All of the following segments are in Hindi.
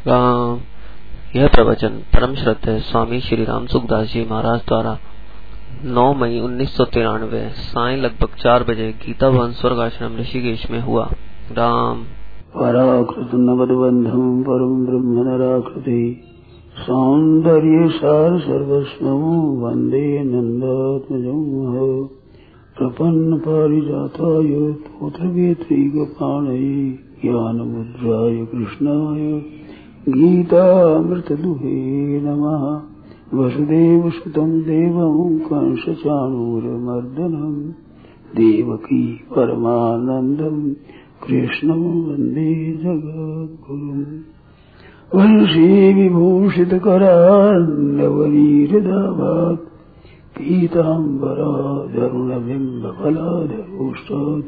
राम। यह प्रवचन परम श्रद्धेय स्वामी श्री राम सुखदास जी महाराज द्वारा 9 मई 1993 सायं लगभग 4 बजे गीता भवन स्वर्ग आश्रम ऋषिकेश में हुआ। राम। पराकृत नवदबंधम परम ब्रह्म नराकृति सौंदर्य सार सर्वस्वं वंदे नंदात्मजं प्रपन्न पारिजाताय तोत्रवेत्रैकपाणये ज्ञानमुद्राय कृष्णाय गीतामृतदुहे नमः। वसुदेवसुतं देवं कंसचाणूरमर्दनं देवकी परमानन्दं कृष्णं वन्दे जगद्गुरुम्। वंशी विभूषितकरान्नवनीरदाभात् पीताम्बराधरुणबिम्बफलाधरोष्टात्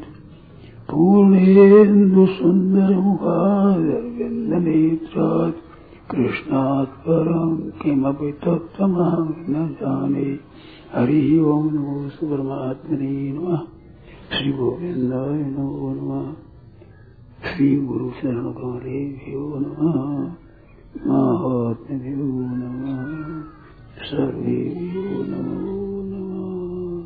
पूर्णेन्दुसुन्दरमुखादरविन्दनेत्रात् कृष्णात् परं किमपि तत्त्वमहं न जाने। हरिः ओं नमो परमात्मने नमः। श्री गोविन्दाय नमो नमः। श्री गुरु शरणकमलेभ्यो नमः। महात्म्यभ्यो नमः। सर्वेभ्यो नमो नमः।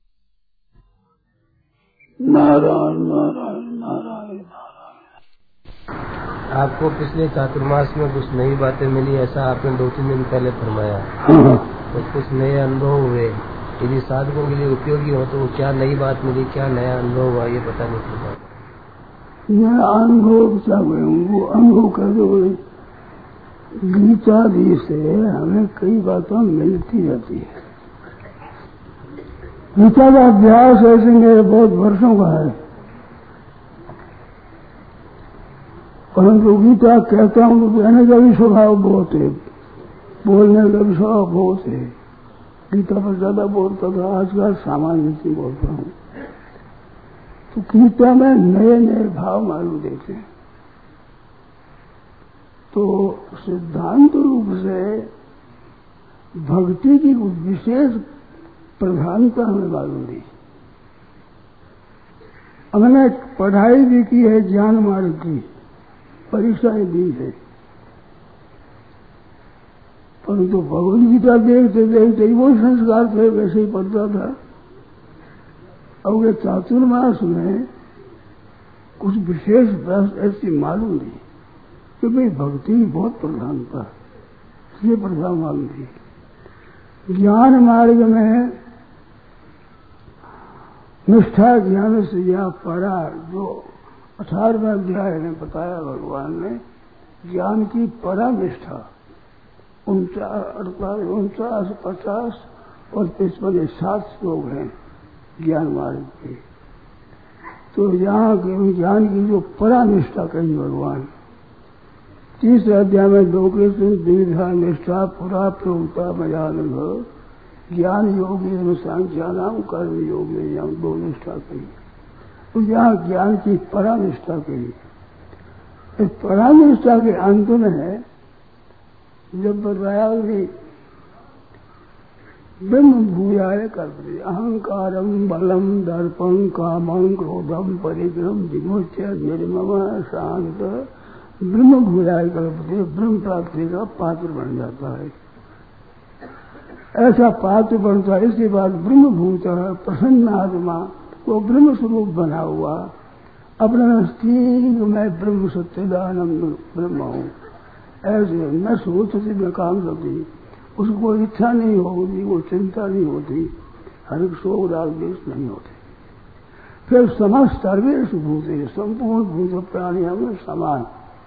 नारायण नारायण नारायण नारायण। आपको पिछले चातुर्मास में कुछ नई बातें मिली, ऐसा आपने 2-3 दिन पहले फरमाया। तो कुछ नए अनुभव हुए, यदि साधकों के लिए उपयोगी हो तो क्या नई बात मिली, क्या नया अनुभव हुआ, ये बताने की बात। यह अनुभव क्या हुए, वो अनुभव कर दो। गीता जी से हमें कई बातें मिलती रहती है। गीता का अभ्यास ऐसे मेरे बहुत वर्षों का है, परंतु गीता कहता हूँ तो कहने का भी स्वभाव बहुत है, बोलने का भी स्वभाव बहुत है। गीता पर ज्यादा बोलता था, आजकल सामान्य से बोलता हूँ। तो गीता में नए नए भाव मालूम देते हैं। तो सिद्धांत रूप से भक्ति की विशेष प्रधानता हमें मालूम दी। हमने पढ़ाई भी की है, ज्ञान मार्ग की परीक्षाएं दी है, परंतु भगवद गीता देखते देखते वो संस्कार थे, वैसे ही पढ़ता था। अब ये चातुर्मास में कुछ विशेष बात ऐसी मालूम दी कि भाई भक्ति की बहुत प्रधानता, ये प्रधान मालूम दी। ज्ञान मार्ग में निष्ठा ज्ञान से या परा, जो 18वें अध्याय में बताया भगवान ने, ज्ञान की परा निष्ठा 49, 50 और 55 7 श्लोक हैं ज्ञान मार्ग के। तो यहाँ के ज्ञान की जो परा निष्ठा कही भगवान, 30 अध्याय में 2 कृष्ण द्विधा निष्ठा पुरा प्रोक्ता मयानुभव ज्ञान योगी सांख्यानाम कर्म योगी, यहाँ 2 निष्ठा कही। तो यहाँ ज्ञान की परा निष्ठा कही। इस परा निष्ठा के अंत में जब बताया कि ब्रह्म भूयाय करते अहंकारम बलम दर्पम कामं क्रोधम परिग्रहम विमुच्य निर्मम शांत ब्रह्म भूयाय कल्पते, ब्रह्म प्राप्ति का पात्र बन जाता है। ऐसा पात्र बनता है। इसके बाद ब्रह्मभूत प्रसन्न आत्मा, वो ब्रह्म स्वरूप बना हुआ अपना स्थिर, मैं ब्रह्म सत्यदानंद ब्रह्म हूँ, ऐसे न सोचती न काम करती, उसको इच्छा नहीं होती, वो चिंता नहीं होती, हर एक शोक राग देश नहीं होते। फिर समस्त सर्वेश भूते, संपूर्ण भूत प्राणियों में समान,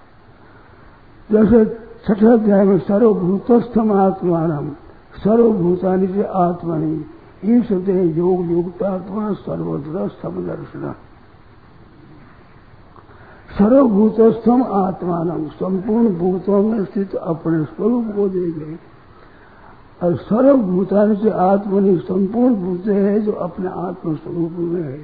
जैसे 6 अध्याय में सर्वभूतस्थम आत्मानम सर्वभूतानि से आत्मनि ईशते योग युक्तात्मा सर्वत्र समदर्शन। सर्वभूतस्थम आत्मानम, संपूर्ण भूतों में स्थित अपने स्वरूप को देखे, और सर्वभूतानि से आत्मनि, संपूर्ण भूते है जो अपने आत्म स्वरूप में है।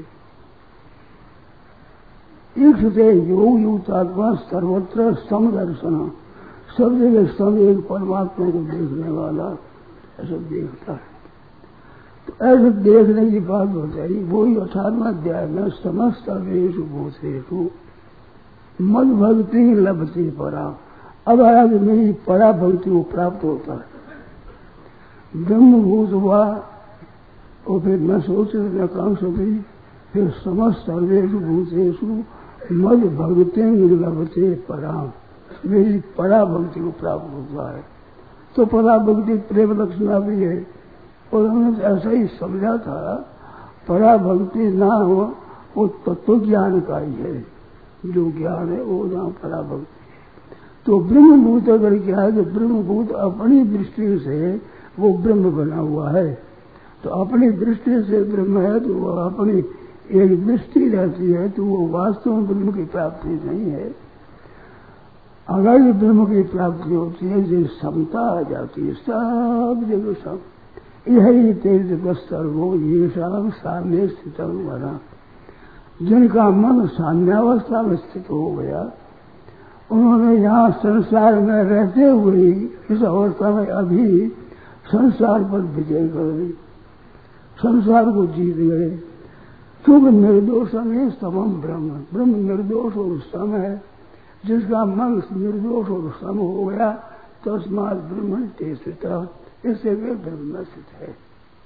ईशते योग युक्तात्मा सर्वत्र समदर्शन, सब जगह सम एक परमात्मा को देखने वाला ऐसा देखता है। तो ऐसे देखने की बात बताई, वही 18वां अध्याय में समस्त सर्वेषु भूतेषु मद भक्ति लभते परा, अब आया कि मेरी परा भक्ति को प्राप्त होता है। ब्रह्मभूत हुआ और फिर न सोचे न काम सोची, फिर समस्त सर्वेषु भूतेषु मद भगते निर्लभते पराम, मेरी परा भक्ति को प्राप्त होता है। तो परा भक्ति प्रेम लक्षणा भी है, और हमने ऐसा ही समझा था परा भक्ति ना हो वो तत्व ज्ञान का ही है, जो ज्ञान है वो ना परा भक्ति है। तो ब्रह्मभूत अगर क्या है, तो ब्रह्मभूत अपनी दृष्टि से वो ब्रह्म बना हुआ है, तो अपनी दृष्टि से ब्रह्म है, तो वो अपनी एक दृष्टि रहती है, तो वो वास्तव में ब्रह्म की प्राप्ति नहीं है। अगर ये ब्रह्म की प्राप्ति होती है, जो समता आ जाती है, सब जगह सब यही तेज बस्तर वो ये सब सामने स्थित बना, जिनका मन साम्यावस्था में स्थित हो गया, उन्होंने यहाँ संसार में रहते हुए इस अवस्था में अभी संसार पर विजय कर दी, संसार को जीत गए। क्योंकि निर्दोष में समम ब्रह्म, ब्रह्म निर्दोष और सम है, जिसका मन निर्दोष और सम हो गया, तस्मात् ब्रह्म ते स्थितः, इससे वे ब्रह्म में स्थित है।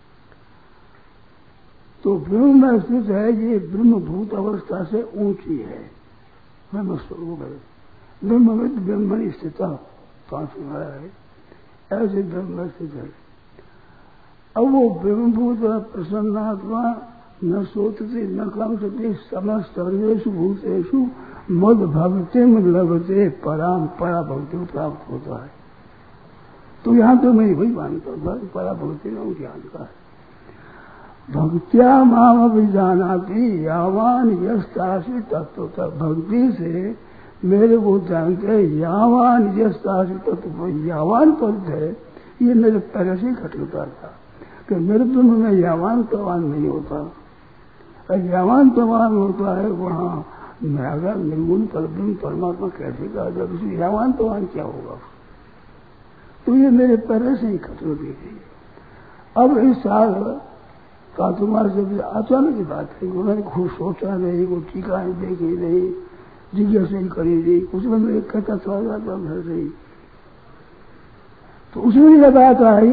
तो ब्रह्म में स्थित है, ये ब्रह्मभूत अवस्था से ऊंची है, ब्रह्म स्वरूप है। ब्रह्मविद ब्रह्मणि स्थितः पांचवा है, ऐसे ब्रह्म में स्थित है। अब वो ब्रह्मभूत प्रसन्नात्मा न सोचते न कांक्षते समस्त सर्वेषु भूतेषु मद भक्ति में लभते पराम, परा भक्ति को प्राप्त होता है। तो यहाँ तो मैं वही मानता हूँ, परा भक्ति में ज्ञान का है। भक्त्या माम अभिजानाति यावान यस्तासि तत्वतः, भक्ति से मेरे को जानते यावान यस्तासि तत्व, यावान पद है, ये मेरे पहले से घटता था कि मेरे ब्रह्म में यावान तवान नहीं होता। यावान तवान होता है वहाँ मेरा निर्गुण परब्रह्म परमात्मा कैसे कहा जाए, उसमें यावान तवान क्या होगा। तो ये मेरे पहले से ही खतरे दी थी। अब इस साल का तुम्हारे से अचानक की बात है, उन्होंने खुद सोचा नहीं, वो टीकाएं देखी नहीं, जिज्ञासा ही करी नहीं, उसमें मैं कहता था घर से ही। तो उसमें यह बात आई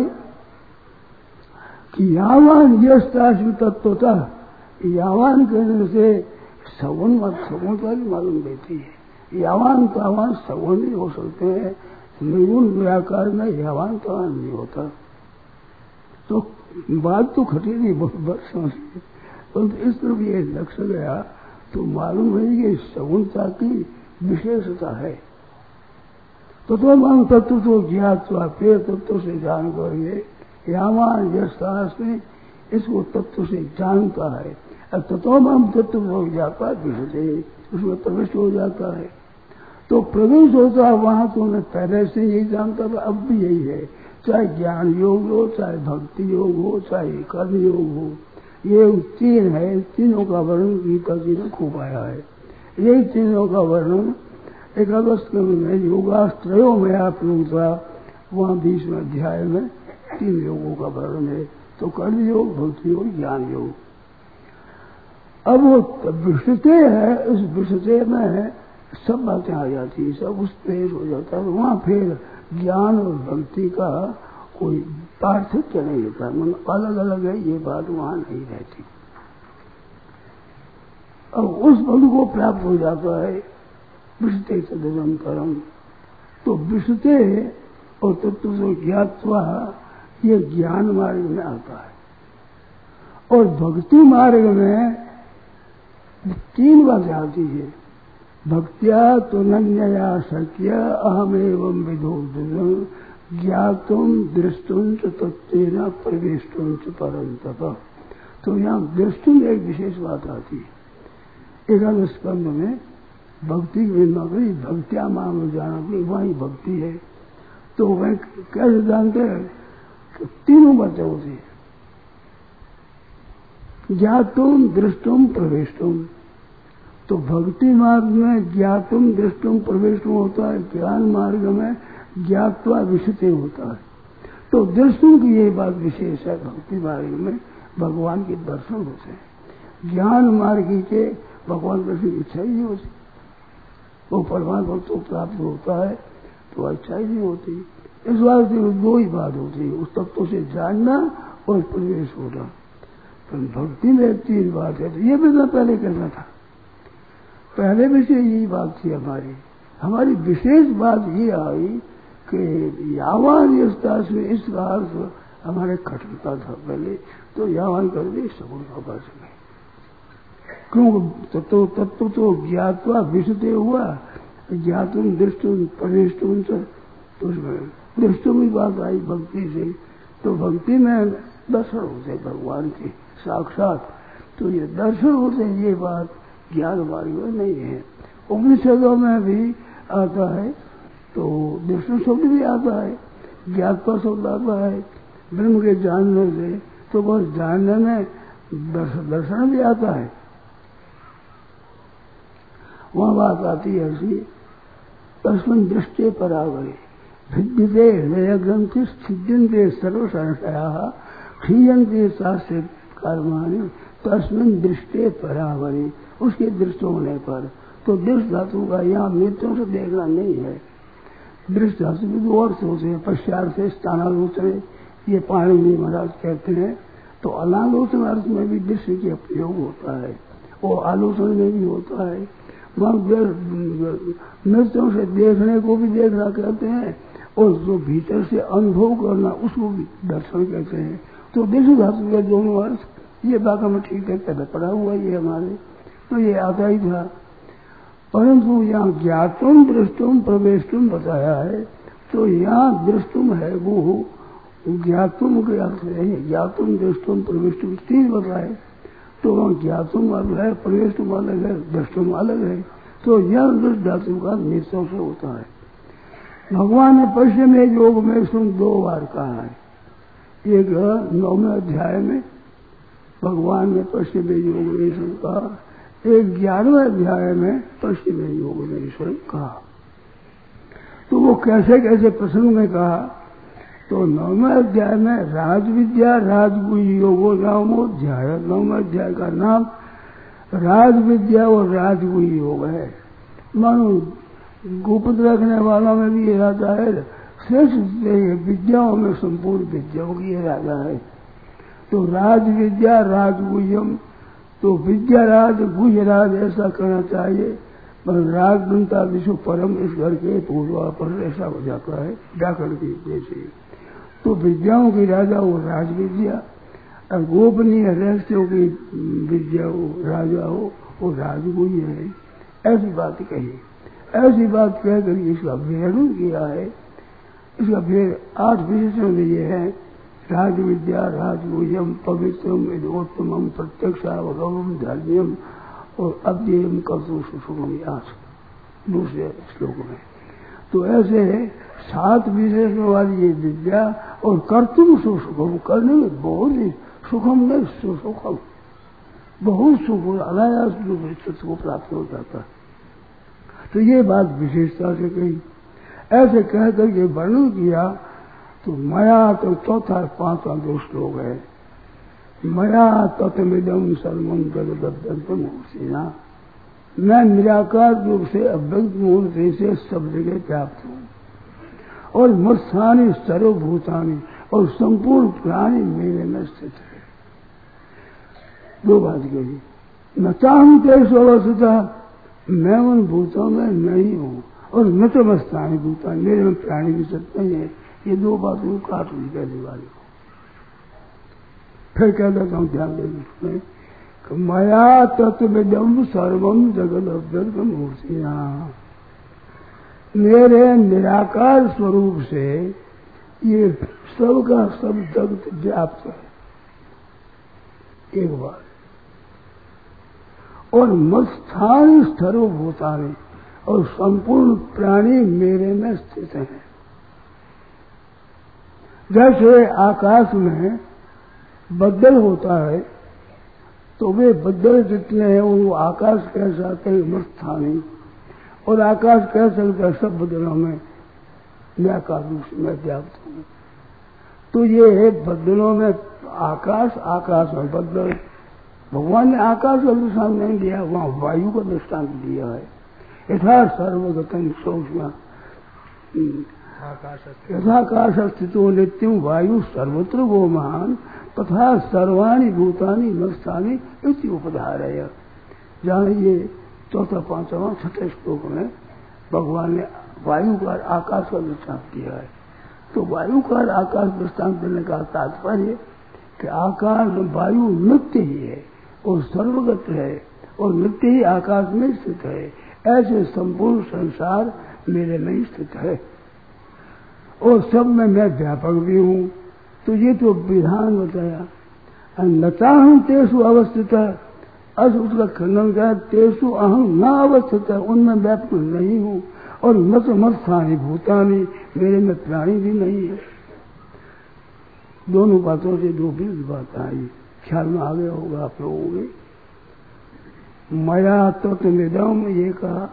कि यावान यस्तासु तत्वतः, यावान कहने से सगुण मत सगुणता भी मालूम देती है। यावान तावान सगुण भी हो सकते हैं, निर्गुण व्याकार में यावान तावान नहीं होता। तो बात तो खटी नहीं बहुत वर्षों से, परंतु इस तरफ ये लक्ष्य गया तो मालूम है कि सगुणता की विशेषता है। तो हम तत्व तो ज्ञातवा पेड़ तत्व से जान करिए, यावान यस्तास में इसको तत्व से जानता है, तत्व हम तत्व हो जाता है, विषय उसमें प्रवेश हो जाता है। तो प्रवेश होता है वहां, तो मैं पहले से यही जानता था, अब भी यही है, चाहे ज्ञान योग हो, चाहे भक्ति योग हो, चाहे कर्म योग हो, ये तीन है। तीनों का वर्णन गीता जी ने खूब आया है। यही तीनों का वर्णन एकादश में योगाश्रयों में आप लोग था, वहाँ 20वें अध्याय में 3 योगों का वर्णन है। तो कर्म योग, भक्ति योग, ज्ञान योग। अब वो विषते है, उस विषते में सब बातें आ जाती है, सब उस पेश हो जाता है। वहाँ फिर ज्ञान और भक्ति का कोई पार्थक्य नहीं होता, मन अलग अलग है, ये बात वहाँ नहीं रहती। अब उस पद को प्राप्त हो जाता है विषते तदम कर्म। तो विषते और तत्व तो ज्ञात्वा ये ज्ञान मार्ग में आता है, और भक्ति मार्ग में 3 बातें आती है। भक्त्या तो नन्यया शक्य अहम एवं विधो ज्ञातुम दृष्टुम च तत्वेन प्रविष्टुम च परंतप। तो यहाँ दृष्टि में एक विशेष बात आती है। एकादश स्कंध में भक्ति की नौकरी भक्त्या माम जानती, वही भक्ति है। तो वह कैसे जानते हैं कि 3 बातें होती है, ज्ञातुम दृष्टुम प्रविष्टुम। तो भक्ति मार्ग में ज्ञातुम दृष्टुम प्रविष्टुम होता है, ज्ञान मार्ग में ज्ञात्वा विषते होता है। तो दृष्टुम की ये बात विशेष है, भक्ति मार्ग में भगवान के दर्शन होते हैं। ज्ञान मार्ग के भगवान दर्शन की इच्छा ही नहीं होती, वो परमात्मा तो प्राप्त होता है, तो अच्छा ही नहीं होती। इस वास्ते दो ही बात होती है, उस तत्व से जानना और प्रवेश होना। तो भक्ति में तीन बात है। तो ये भी मैं पहले कहना था, पहले में से यही बात थी हमारी विशेष बात ये आई कि यावान यस्तास में इसका अर्थ हमारे खटकता था पहले, तो यावान कर दे सगुण होगा समय। क्योंकि तत्व तो ज्ञातवा विशुद्धे हुआ, ज्ञातुम दृष्टुम प्रविष्टुम तो दृष्टुम की बात आई भक्ति से। तो भक्ति में दर्शन होते भगवान के साक्षात, तो ये दर्शन होते ये बात ज्ञान वाली में नहीं है। उपनिषदों में भी आता है, तो दर्शन शब्द भी आता है, ज्ञातवा शब्द आता है ब्रह्म के जानने से। तो बस जानने में दर्शन भी आता है। वहां बात आती है ऐसी, तस्मिन् दृष्टे परावरे भिद्यते हृदय ग्रंथि छिद्यन्ते सर्व संशयाः क्षीयन्ते शास्त्र कर्माणि तस्मिन् दृष्टे परावरे, उसके दृष्ट होने पर। तो दृष्ट धातु का यहाँ नेत्रों से देखना नहीं है। दृष्ट धातु भी दो अर्थ होते हैं, पश्चात से स्थानालोचने, ये पाणिनि महाराज कहते हैं। तो अनालोचन अर्थ में भी दृष्टि के प्रयोग होता है और आलोचन में भी होता है। नेत्रों से देखने को भी देखना कहते हैं, और जो भीतर से अनुभव करना उसको भी दर्शन कहते हैं। तो दृष्टि धातु के दोनों अर्थ, ये बाका में ठीक है, पहले पढ़ा हुआ ये हमारे, तो ये आता ही था। परंतु यहाँ ज्ञातुम दृष्टुम प्रवेशुम बताया है, तो यहाँ दृष्टुम है वो ज्ञातुम के अर्थ नहीं, ज्ञातुम दृष्टुम प्रवेशुम तीन बताए। तो वहाँ ज्ञातुम अलग है, प्रवेशुम अलग है, दृष्टुम अलग है। तो यह दृष्ट धातु का निश्चय से होता है। भगवान ने पश्चिम योग में सुन दो बार कहा है। एक 9वें अध्याय में भगवान ने पश्चिम योग में सुन कहा, एक 11वें अध्याय में पश्चिम योग में ईश्वर कहा। तो वो कैसे कैसे प्रसंग में कहा, तो 9वें अध्याय में राज विद्या राजगुह्य योगो नामोध्याय, 9वें अध्याय का नाम राज विद्या और राजगुह्य योग है। मानो गुप्त रखने वालों में भी ये राजा है, श्रेष्ठ विद्याओं में संपूर्ण विद्याओं की ये राजा है। तो राज विद्या राजगुह्यम, तो विद्या राज गुह्य राज ऐसा करना चाहिए, पर राग बनता विश्व परम इस घर के पूर्वा पर ऐसा हो जाता है व्याकरण की जैसे। तो विद्याओं की राजा वो राज विद्या, और गोपनीय रहस्यों की विद्या हो राजा हो वो राजगुह्य है। ऐसी बात कही, ऐसी बात कहकर इसका वर्णन किया है। इसका फिर 8 विशेषण ये है, राज विद्या राजगुह्यम पवित्रम यथोत्तमम प्रत्यक्षावगमम धर्म्यम और अव्ययम कर्तु सुसुखम 8 दूसरे श्लोक में। तो ऐसे 7 विशेषण वाली ये विद्या, और कर्तुम सुसुखम, करने में बहुत ही सुखम नहीं सुसुखम, बहुत सुख अनायास सुख को प्राप्त हो जाता है। तो ये बात विशेषता से कही। ऐसे कह करके वर्णन किया। तो मया तो चौथा 5वां 2 श्लोक है, मया तत्मिदम सर्वम जगदभ्यंतम होसीना, मैं निराकार रूप से अव्यक्त मूर्ति से सब जगह व्याप्त हूँ, और मत्स्थानी सर्वभूतानी, और संपूर्ण प्राणी मेरे में स्थित है। 2 बात कही, न चाहूं तेज अवस्था, मैं उन भूतों में नहीं हूँ, और न तो मस्तानी भूता, मेरे में प्राणी भी सत्य नहीं है। ये 2 बातों को काट ली पहली वाली को। फिर कह देता हूँ ध्यान देने, मया तत्विदम सर्वम जगत अव्यक्त मूर्तिया, मेरे निराकार स्वरूप से ये सबका सब जगत व्याप्त है। एक बार, और मत्स्थान सर्वभूतानि, और संपूर्ण प्राणी मेरे में स्थित हैं। जैसे आकाश में बदल होता है, तो वे बदल जितने हैं वो आकाश कह सकते हैं मत्स्थानी, और आकाश कह सकते हैं सब बदलों में निराकार रूप से मैं व्याप्त हूँ। तो ये है बदलों में आकाश, आकाश में बदल। भगवान ने आकाश का दृष्टांत नहीं दिया, वहां वायु का दृष्टांत दिया है। यथा सर्वगतम सूक्ष्म यथाकाश स्थितो नित्यम वायु सर्वत्र वो महान तथा सर्वाणी भूतानि नष्टानि इति उपधारय। जहाँ ये चौथा पांचवा छठे श्लोक में भगवान ने वायु का आकाश का दृष्टांत किया है। तो वायु का आकाश दृष्टांत देने का तात्पर्य कि आकाश वायु नित्य ही है और सर्वगत है और नित्य ही आकाश में स्थित है। ऐसे संपूर्ण संसार मेरे में स्थित है और सब में मैं व्यापक भी हूँ। तो ये तो विधान बताया। नता हूँ तेसु अवस्थित अस उसका खंडन क्या तेसु अहम न अवस्थित है, उनमें व्यापक नहीं हूँ और मत स्थानी भूतानी मेरे में प्राणी भी नहीं है। दोनों बातों से दो विरुद्ध बात आई, ख्याल में आ गया होगा आप लोगों के। मया तत्वमिदम ये कहा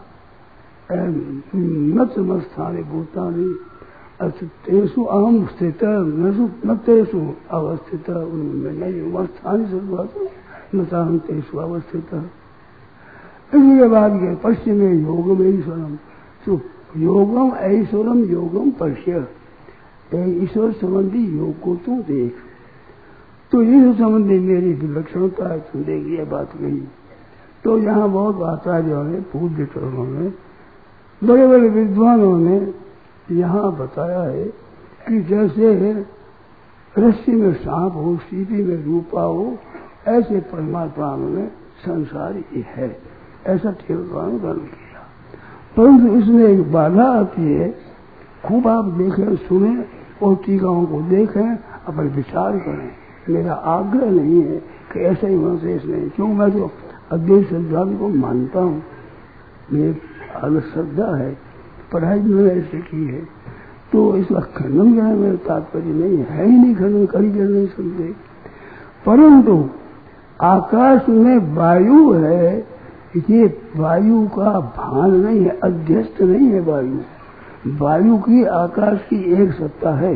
मत स्थानी भूतानी तेसु अहम स्थित न तेसु अवस्थित, उनमें नहीं हूँ। स्थानीय से नता हम तेसु अवस्थित। इसके बाद के पश्चिम में योगम ईश्वरम, तो योगम ऐश्वरम योगम पश्य, ईश्वर संबंधी योग को तू देख। तो ईश्वर संबंधी मेरी विलक्षणता है, तुम देख ये बात कही। तो यहाँ बहुत आचार्यों ने पूज्य चरणों में बड़े बड़े विद्वानों ने यहाँ बताया है कि जैसे रस्सी में सांप हो, सीपी में रूपा हो, ऐसे परमात्मा में संसार ही है। ऐसा ठाकुर ने वर्णन किया। परंतु इसमें एक बाधा आती है। खूब आप देखें, सुने और टीकाओं को देखें, अपन विचार करें। मेरा आग्रह नहीं है कि ऐसा ही होना चाहिए, नहीं, क्यों मैं तो अद्वैत सिद्धांत को मानता हूँ, मेरी आगे श्रद्धा है, पढ़ाई भी मैंने ऐसे की है। तो इसका खंडन करना मेरा तात्पर्य नहीं है ही नहीं, खंडन करी कर नहीं सकते। परंतु आकाश में वायु है, ये वायु का भान नहीं है, अध्यस्त नहीं है। वायु की आकाश की एक सत्ता है।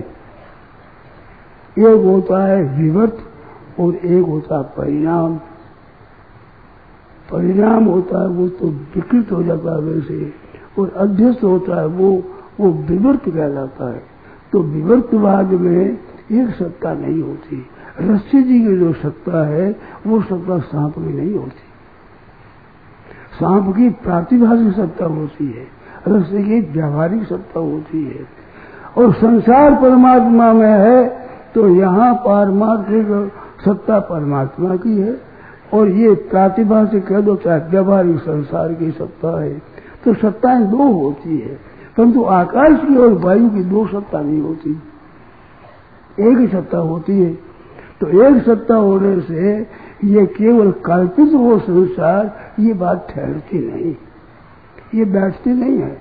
एक होता है विवर्त और एक होता है परिणाम। परिणाम होता है वो तो विकृत हो जाता है वैसे, और अध्यस्त होता है वो विवर्त कहलाता है। तो विवर्तवाद में एक सत्ता नहीं होती। रस्सी जी की जो सत्ता है वो सत्ता सांप की नहीं होती। सांप की प्रातिभाषिक सत्ता होती है, रस्सी की व्यावहारिक सत्ता होती है। और संसार परमात्मा में है तो यहाँ पारमार्थिक सत्ता परमात्मा की है और ये प्रातिभाषिक कह दो चाहे व्यावहारिक संसार की सत्ता है। तो सत्ताएं दो होती है, परंतु आकाश की और वायु की दो सत्ता नहीं होती, एक ही सत्ता होती है। तो एक सत्ता होने से ये केवल कल्पित हो संसार, ये बात ठहरती नहीं, ये बैठती नहीं है।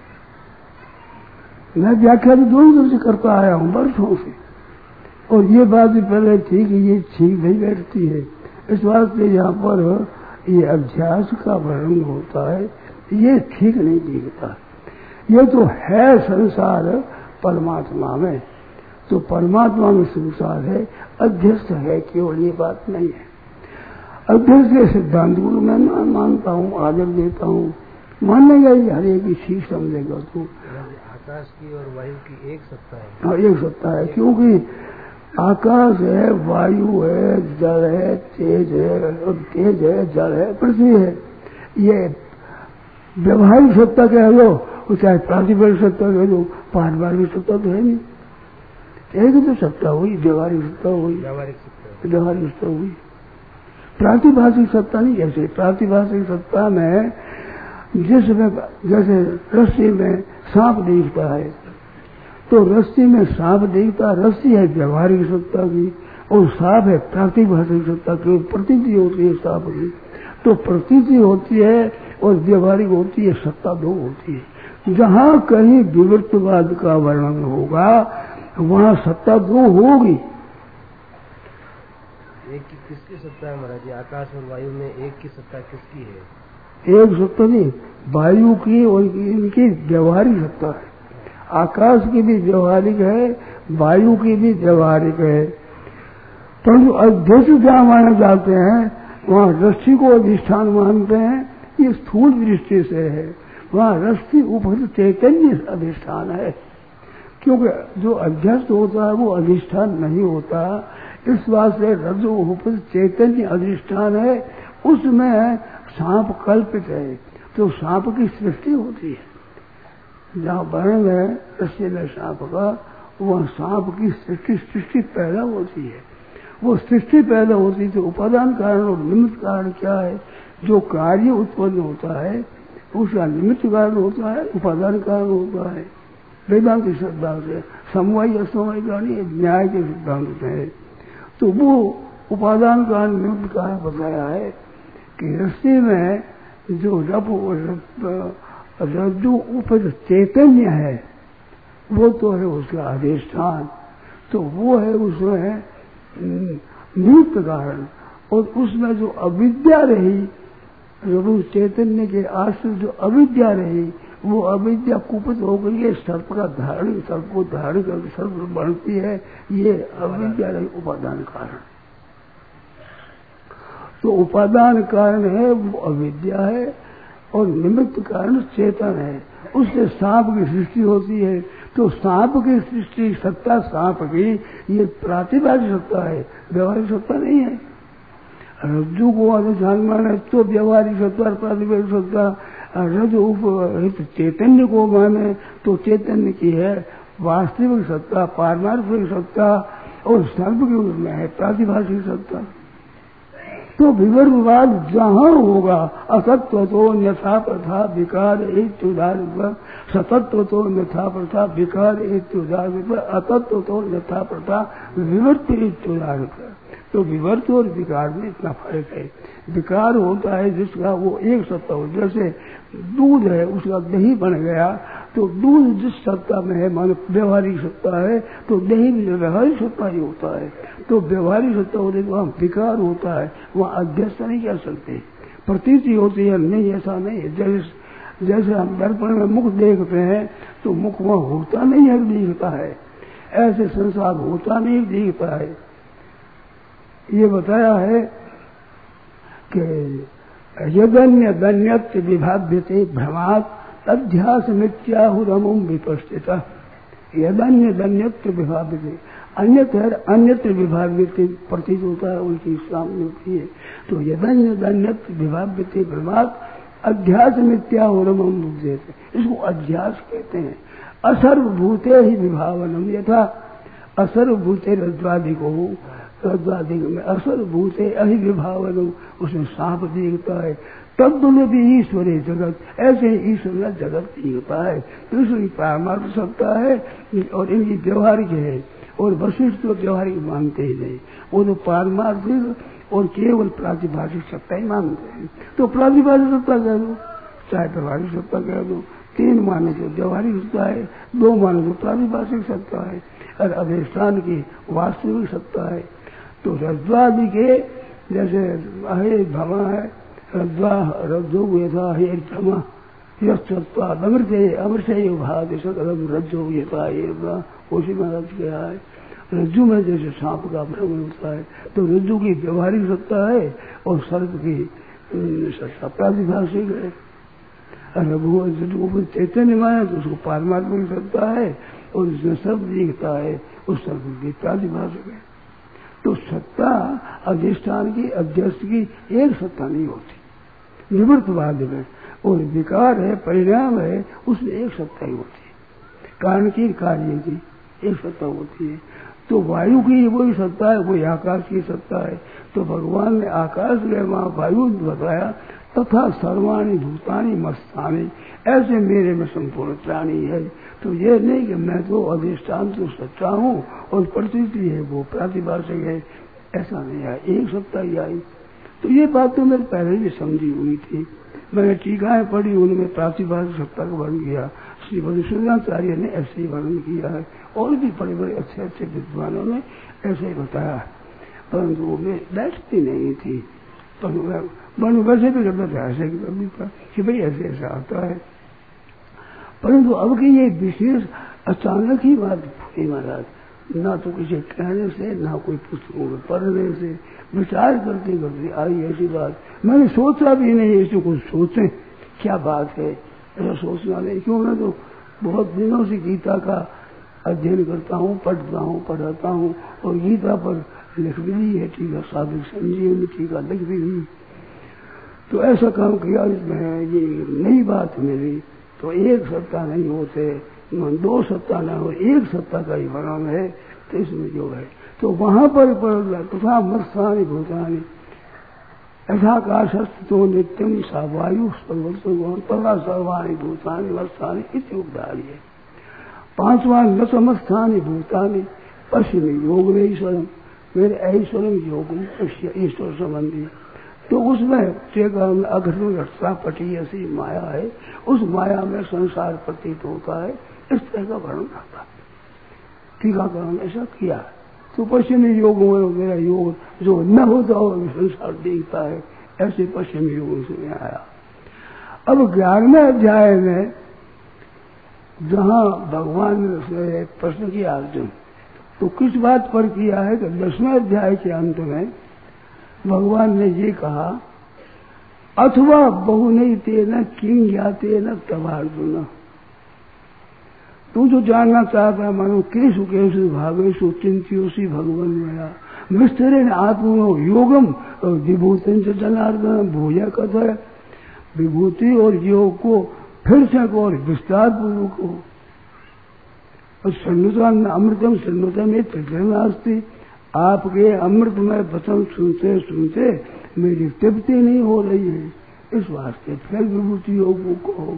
मैं व्याख्या भी दोनों तरफ से करता आया हूँ वर्षों से, और ये बात भी पहले थी कि ये ठीक नहीं बैठती है। इस वास्ते यहाँ पर ये अभ्यास का वर्णन होता है, ये ठीक नहीं दिखता। ये तो है संसार परमात्मा में, तो परमात्मा में संसार है, अध्यस्त है, केवल ये बात नहीं है। अध्यस्त के सिद्धांत को मैं मानता हूँ, आदर देता हूँ, मानेगा ही हर एक ही ठीक समझेगा। तो आकाश की और वायु की एक सत्ता है। हाँ, एक सत्ता है, क्योंकि आकाश है, वायु है, जल है, तेज है, और तेज है, जल है, पृथ्वी है। ये व्यवहारिक सत्ता कह लो, चाहे प्रातिभाषिक सत्ता कह लो, पारमार्थिक सत्ता तो है नहीं। एक तो सत्ता हुई, व्यवहारिक सत्ता हुई, व्यवहारिक सत्ता हुई, प्रातिभाषिक सत्ता नहीं। जैसे प्रातिभाषिक सत्ता में जिसमें जैसे रस्सी में सांप दिखता है, तो रस्सी में सांप दिखता, रस्सी है व्यवहारिक सत्ता की और सांप है प्रातिभाषिक सत्ता की। प्रतीति होती है सांप की, तो प्रतीति होती है और व्यवहारिक होती है, सत्ता दो होती है। जहाँ कहीं विवर्तवाद का वर्णन होगा वहाँ सत्ता दो होगी। एक की किसकी सत्ता है महाराज जी? आकाश और वायु में एक की सत्ता किसकी है? एक सत्ता नहीं, वायु की और इनकी व्यवहारिक सत्ता है। आकाश की भी व्यवहारिक है, वायु की भी व्यवहारिक है। परंतु अध्यक्ष जहाँ माने जाते हैं वहाँ रस्सी को अधिष्ठान मानते हैं, ये स्थूल दृष्टि से है। वहाँ रस्ती उपस्थित चैतन्य अधिष्ठान है, क्योंकि जो अध्यस्त होता है वो अधिष्ठान नहीं होता। इस बात से रज्जु उपस्थित चैतन्य अधिष्ठान है, उसमें सांप कल्पित है, तो सांप की सृष्टि होती है। जहाँ वर्ण है रस्सी में सांप का, वह सांप की सृष्टि पैदा होती है। वो सृष्टि पैदा होती तो उपादान कारण और निमित्त कारण क्या है? जो कार्य उत्पन्न होता है उसका निमित्त कारण होता है, उपादान कारण होता है। वेदांत सिद्धांत है, समवाय असमवाय कारण न्याय के सिद्धांत है। तो वो उपादान कारण निमित्त कारण बताया है कि रस्सी में जो रज्जु उपज चैतन्य है वो तो है उसका अधिष्ठान, तो वो है उसमें निमित्त कारण। और उसमें जो अविद्या रही, रज्जु चैतन्य के आश्रित जो अविद्या रही, वो अविद्या कुपित होकर के सर्प का धारण, सर्प को धारण करके सर्प बढ़ती है। ये अविद्या रही उपादान कारण। तो उपादान कारण है वो अविद्या है और निमित्त कारण चेतन है। उससे सांप की सृष्टि होती है। तो सांप की सृष्टि सत्ता सांप की ये प्रातिभाषिक सत्ता है, व्यवहारिक सत्ता नहीं है। रज्जु को अधिष्ठान माने तो व्यवहारिक सत्ता, प्रातिभाषिक सत्ता। रज्जु चैतन्य को माने तो चैतन्य की है वास्तविक सत्ता, पारमार्थिक सत्ता, और सर्प के उसमें है प्रातिभाषिक सत्ता। तो विवर्तवाद जहाँ होगा, असत्व तो अन्यथा प्रथा विकार इत्युदार, सतत्व तो अन्यथा प्रथा विकार इत्युदार, अतत्व तो अन्यथा प्रथा विवर्त इत्युदार। तो विवर्त और विकार में इतना फर्क है। विकार होता है जिसका वो एक सत्ता हो, जैसे दूध है उसका दही बन गया, तो दूध जिस सत्ता में है मान व्यवहारिक सत्ता है, तो दही भी व्यवहारिक सत्ता ही होता है। तो व्यवहारिक सत्ता होने के वहाँ विकार होता है, वहाँ अध्यस्त नहीं कह सकते। प्रतीति होती है, नहीं ऐसा नहीं है। जैसे हम दर्पण में मुख देखते हैं तो मुख वहाँ होता नहीं है, दिखता है। ऐसे संसार होता नहीं दिखता है। ये बताया है कि यदन्य दन्यत्व विभाव्यते भ्रमात् अध्यास मिथ्याहुरमुम विपश्चिता। यदन्य दन्यत्व विभाव्यते, अन्यत्र विभाव्यते प्रतीत होता है, उनकी सामने होती है। तो यदन्य दन्यत्व विभाव्यते भ्रमात् अध्यास मिथ्याहुरमुम विपश्चिता, इसको अध्यास कहते हैं। असर्वभूते ही विभावनम, यथा असर्वभूते रज्ज्वादि को, रज्ज्वादि में असर्वभूते अहि विभावनम, उसमें सांप दिखता है। तद्दुल भी ईश्वर है जगत, ऐसे ही ईश्वर में जगत दिखता है। तो ईश्वर पारमार्थिक सत्ता है और इनकी व्यवहारिक है। और वशिष्ठ तो व्यवहारिक मानते ही नहीं, वो तो पारमार्थिक और केवल प्रातिभाषिक सत्ता ही मानते हैं। तो प्रातिभाषिक सत्ता कह दो, चाहे व्यवहारिक सत्ता कह दो। 3 माने तो व्यवहारिक सत्ता है, 2 माने तो प्रातिभाषिक सत्ता है, और अधिष्ठान की वास्तविक सत्ता है। तो रज्ज्वादि के जैसे अहे भमा है, रज्जो यथा हे भ्रमा यत्वा अमृत भाग रज्जो यथा ये उसी में रज गया है। रज्जु में जैसे सांप का भ्रम होता है, तो रज्जु की व्यवहारिक सत्ता है और सर्प की सत्ता प्रातिभाषिक है। रघु चैतन्य माने तो उसको पारमात्मिक सत्ता है, और उसमें सर्प दिखता है, उस सर्प की प्रातिभाषिक है। तो सत्ता अधिष्ठान की, अध्यस्त की एक सत्ता नहीं होती निवृत्तवाद में। और विकार है, परिणाम है, उसमें एक सत्ता ही होती है। कारण की, कार्य की एक सत्ता होती है। तो वायु की वही सत्ता है, वही आकाश की सत्ता है। तो भगवान ने आकाश में वहाँ वायु बताया, तथा सर्वाणी भूतानी मस्तानी, ऐसे मेरे में संपूर्ण प्राणी है। तो ये नहीं कि मैं तो अधिष्ठान तो सच्चा हूँ और प्रतीति है वो प्रातिभाषिक है, ऐसा नहीं है, एक सत्ता ही आई। तो ये बात तो मैंने पहले भी समझी हुई थी। मैंने टीकाएं पढ़ी, उनमें प्रातिभाषिक सत्ता का वर्णन किया। श्री मधुसूदनाचार्य ने ऐसे ही वर्णन किया है, और भी बड़े बड़े अच्छे अच्छे विद्वानों ने ऐसे ही बताया है, परंतु वो मैं बैठती नहीं थी। पर वैसे भी करता था ऐसे कि भाई ऐसे ऐसा आता है। परंतु अब की ये विशेष अचानक ही बात हुई महाराज, ना तो किसी कहने से, ना कोई पुस्तकों में पढ़ने से, विचार करते करते आई ऐसी बात। मैंने सोचा भी नहीं ऐसे कुछ सोचें क्या बात है, ऐसा सोचना नहीं। क्यों? मैं तो बहुत दिनों से गीता का अध्ययन करता हूँ, पढ़ता हूँ, पढ़ाता हूँ, और गीता पर लिख भी दी है टीका, साधक संजीवनी टीका लिख भी दी। तो ऐसा काम किया इसमें ये नई बात मिली। तो एक सत्ता नहीं होते, दो सत्ता नहीं हो, एक सत्ता का ही वर्णन है। तो इसमें जो है तो वहां पर तथा मत्स्थानी भूतानी यथाकाशस्तो नित्यम सा वायु तथा सर्वाणी भूतानी मत्स्थानी इति उपधारी है। पांचवा न समस्थानी भूतानी पश्चिमी योग ईश्वरम, मेरे ऐश्वर्य योग ईश्वर संबंधी। तो उसमें अघटता पटी ऐसी माया है, उस माया में संसार प्रतीत होता है, इस तरह का वर्णन करता है। टीकाकरण ऐसा किया। तो पश्चिमी योग में मेरा योग जो न होता हो संसार देखता है, ऐसे पश्चिमी योग से आया। अब 11वें अध्याय में जहाँ भगवान ने प्रश्न किया अर्जुन, तो किस बात पर किया है कि 10वें अध्याय के अंत में भगवान ने ये कहा, अथवा बहुनई तेन किंग ज्ञाते न तबार्जुन। तू जो जानना चाहता है मानो केशु केशु भावेशु चिंत्योसी भगवान मेरा विस्तरेण आत्मनो योगम विभूति से जनार्दन भूया कथा। विभूति और योग को फिर से और विस्तार पूर्वक हो। और सन्नुतम अमृतम सन्नुतम तृणास्ति, आपके अमृतमय वचन सुनते सुनते मेरी तृप्ति नहीं हो रही है, इस वास्ते फिर विभूति योग को हो।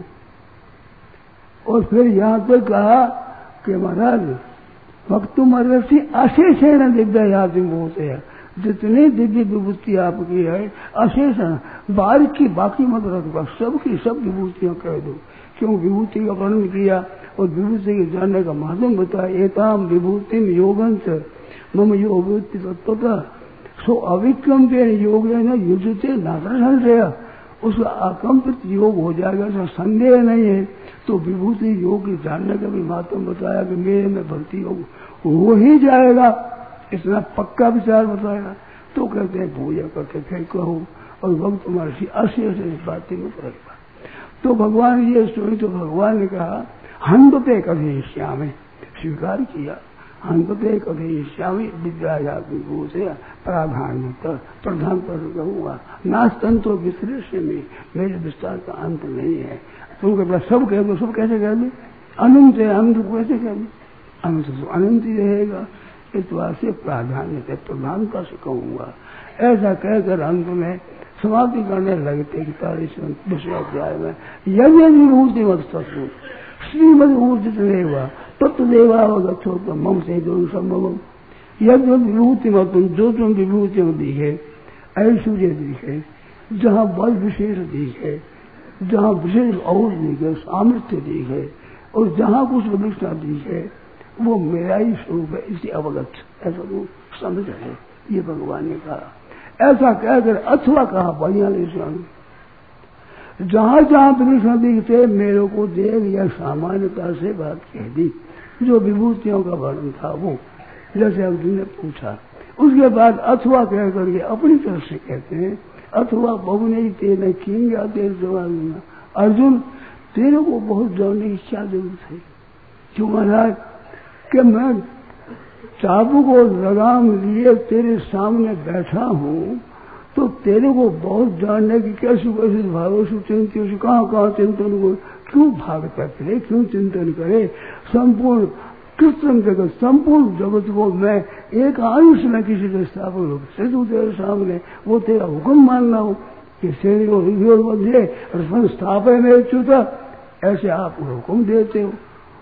और फिर यहाँ पे कहा कि महाराज भक्तुमर्वसी अशेष है न दिव्य याद होते हैं, जितनी दिव्य विभूति आपकी है अशेष है, बारीक की बाकी मत रखो, सबकी सब विभूतियां कह दो। क्यों? विभूति का वर्णन किया और विभूति के जानने का माध्यम बताया। एताम विभूति योगंत मम योग तत्वता सो अविक्रम के योग है न युजते नादर्शन से, उसका अकम्पित योग हो जाएगा, उसका संदेह नहीं है। तो विभूति योग के जानने का भी माध्यम बताया कि मेरे में भक्ति योग हो ही जाएगा, इतना पक्का विचार बताया। तो कहते हैं पूजा करके फिर कहो, और भक्त तुम्हारी अशेष बातें में करेगा। तो भगवान ये सुनी तो भगवान ने कहा हंगते कभी श्यामे, स्वीकार किया। हंगते कभी श्यामी विद्या विभूति प्राधान्य प्रधान पर कहूँगा, नास्तन तो विश्लेष में मेरे विस्तार का अंत नहीं है। तुम कहना सब कह दो, सब कैसे कह दो? अनंत है, अनंत कैसे कह दो? अनंत तो अनंत ही रहेगा, इस वास्ते प्राधान्य से प्रधानता से कहूँगा। ऐसा कहकर अंत में समाप्ति करने लगते 41वें अध्याय में यज्ञ विभूति मत तत्व श्रीमद ऊर्जित देवा तत्देवावगछो तो मम से जो संभव। यज्ञ विभूति मत, जो तुम विभूतियों दिखे, ऐश्वर्य दिखे, जहाँ बल विशेष दिखे, जहाँ विशेष और दिखे, सामर्थ्य दिखे, और जहाँ कुछ विलक्षणता दिखे, वो मेरा ही स्वरूप है, इसी अवगत ऐसा वो समझ है। ये भगवान ने कहा। ऐसा कहकर अथवा कहा बढ़िया लिखा, जहाँ जहाँ विलक्षण दिखते मेरे को देख या सामान्यता से बात कह दी, जो विभूतियों का वर्णन था वो, जैसे अर्जुन ने पूछा। उसके बाद अथवा कह करके अपनी तरफ से कहते हैं, अथवा बहु नहीं तेरे किंग या तेरे जवाब। अर्जुन तेरे को बहुत जानने की क्या जरूरत है? क्यों महाराज कि मैं चाबुक और लगाम लिए तेरे सामने बैठा हूँ, तो तेरे को बहुत जानने की कैसे कैसे भावों चिंतित कहाँ चिंतन को क्यों भागता फिरे, क्यों चिंतन करे? संपूर्ण कृत्रिम जगत, संपूर्ण जगत को मैं एक आयुष में किसी के स्थापन हो सिद्धू तेरे सामने, वो तेरा हुक्म मानना हो कि शरीर को हृदय बंधे और स्थापन में चुता, ऐसे आप हुक्म देते हो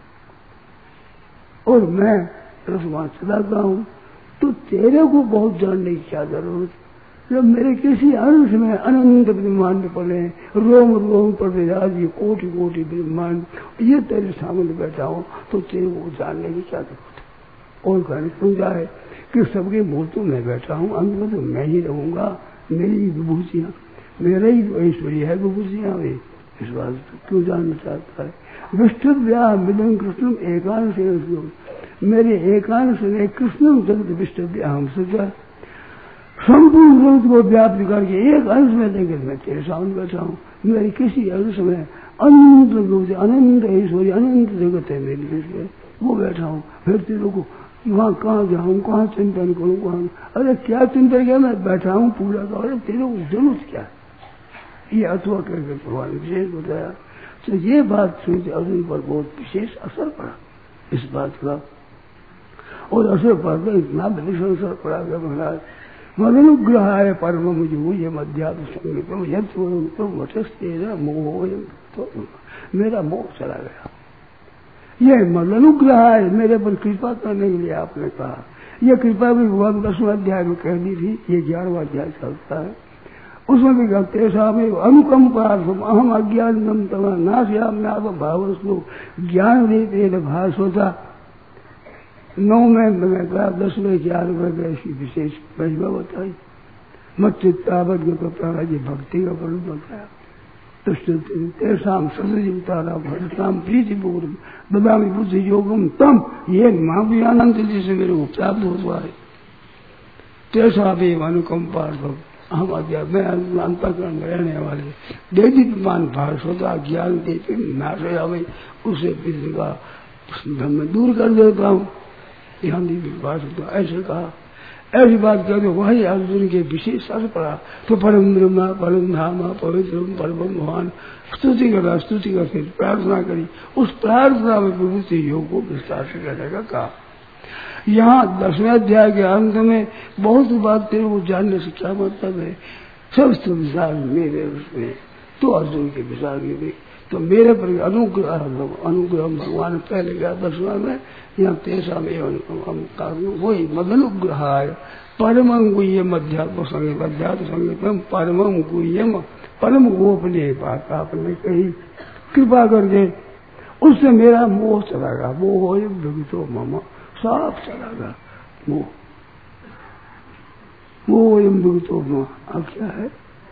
और मैं रसवान चलाता हूँ। तो तेरे को बहुत जानने की क्या जरूरत? जब मेरे किसी अंश में अनंत ब्रह्मांड पड़े, रोम रोम पर विराजी कोटि कोटि ब्रह्मांड, ये तेरे सामने बैठा हूँ, तो तेरे को जानने की क्या जरूरत है? और कहने पूजा है कि सबके मूर्तों में बैठा हूँ, अंत में तो मैं ही रहूंगा, मेरी ही विभूतियाँ, मेरे ही ऐश्वर्य है विभूतियाँ वे, इस बात तो क्यों जानना चाहता है? विष्णु व्याह मिलन कृष्ण एकांश, मेरे एकांश ने कृष्ण जगत विष्णु व्याह सजा संपूर्ण जगत को व्याप्त करके एक अंश में देंगे मैं तेरे सामने बैठा हूँ। मेरे किसी अंश में अनंत ऐश्वर्य अनंत जगत है मेरी इसमें, वो बैठा हूँ। फिर तेरे को वहाँ कहाँ जाऊँ, कहाँ चिंतन करूँ, कहाँ? अरे क्या चिंतन किया, मैं बैठा हूँ पूजा का। अरे तेरे को जरूरत क्या? ये अथवा करके भगवान विशेष बताया। तो ये बात सुन के अर्जुन पर बहुत विशेष असर पड़ा इस बात का, और असर पड़कर इतना भीषण असर पड़ा कि महाराज मदनुग्रह है परम मुझे ये मध्यात्म संगीतम यम वटस्ते मोह, तो मेरा मोह चला गया। ये मदनुग्रह है, मेरे पर कृपा करने के लिए आपने कहा। यह कृपा भी भगवान 10वें अध्याय में कह दी थी, ये 11वां अध्याय चलता है, उसमें भी कहते सामे अनुकंपार्थम अहम अज्ञानम तम नाश्याम्यात्म भावस्तु ज्ञान देते भाषोता। 9 में मैंने कहा 10वें 11वें ऐसी विशेष महिमा बताई। मत चित्तावत प्राणाजी भक्ति का वर्णन बताया। तो तेषाम सदजीवतारा भरताम प्रीतिपूर्व ददामी बुद्धि योगम तम, ये माँ भी आनंद जिसे मेरे को प्राप्त होता है। तेषा भी अनुकंपार्थम हम अज्ञान में अंतःकरण में रहने वाले देदीपमान भाष होता ज्ञान देते नाशय हमें उसे विधि का मैं दूर कर देता हूँ। यहाँ भाष होता ऐसे कहा। ऐसी बात कह दो, वही अर्जुन के विशेष असर पड़ा। तो परम ब्रह्मा परम धामा पवित्र परम भगवान स्तुति कर फिर प्रार्थना करी। उस प्रार्थना में विभूति योग को विस्तार से कहने का कहा। यहाँ 10वें अध्याय के अंत में बहुत बात तेरे को जानने से क्या मतलब है, सब विचार मेरे उसमें। तो अर्जुन के विचार की तो मेरे पर अनुग्रह भगवान पहले गया 10वां में, यहाँ 13 में वही मदनुग्रह है। परम गुह्यम अध्यात्म संगीतम परम गुह्यम, परम गोपनीय बात आपने कही कृपा करके, उससे मेरा मोह चला गया। मोह भगतो मम, साफ चला गया मोह। मोह एम भगतो मम अब क्या है?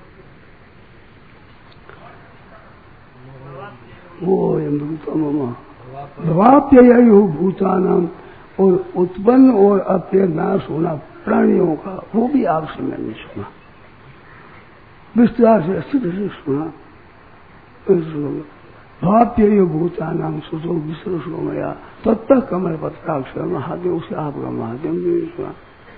वो एम भगतो मम भवाप्ययु भूतानाम, और उत्पन्न और अप्य नाश होना प्राणियों का, वो भी आपसे मैंने सुना, विस्तार से अच्छी तरह से सुना। भाप्य भूतानाम सुतो विश्वसो मया तब तक कमल पत्राक्षर महादेव से आपका महादेव भी सुना।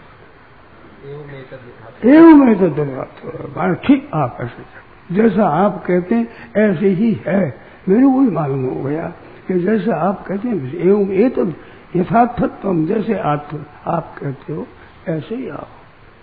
एवं में तो ठीक आप ऐसे जैसा आप कहते हैं ऐसे ही है। मेरे को भी मालूम हो गया कि जैसा आप कहते हैं एवं ये तो यथार्थत्व, जैसे आप कहते हो ऐसे ही आप।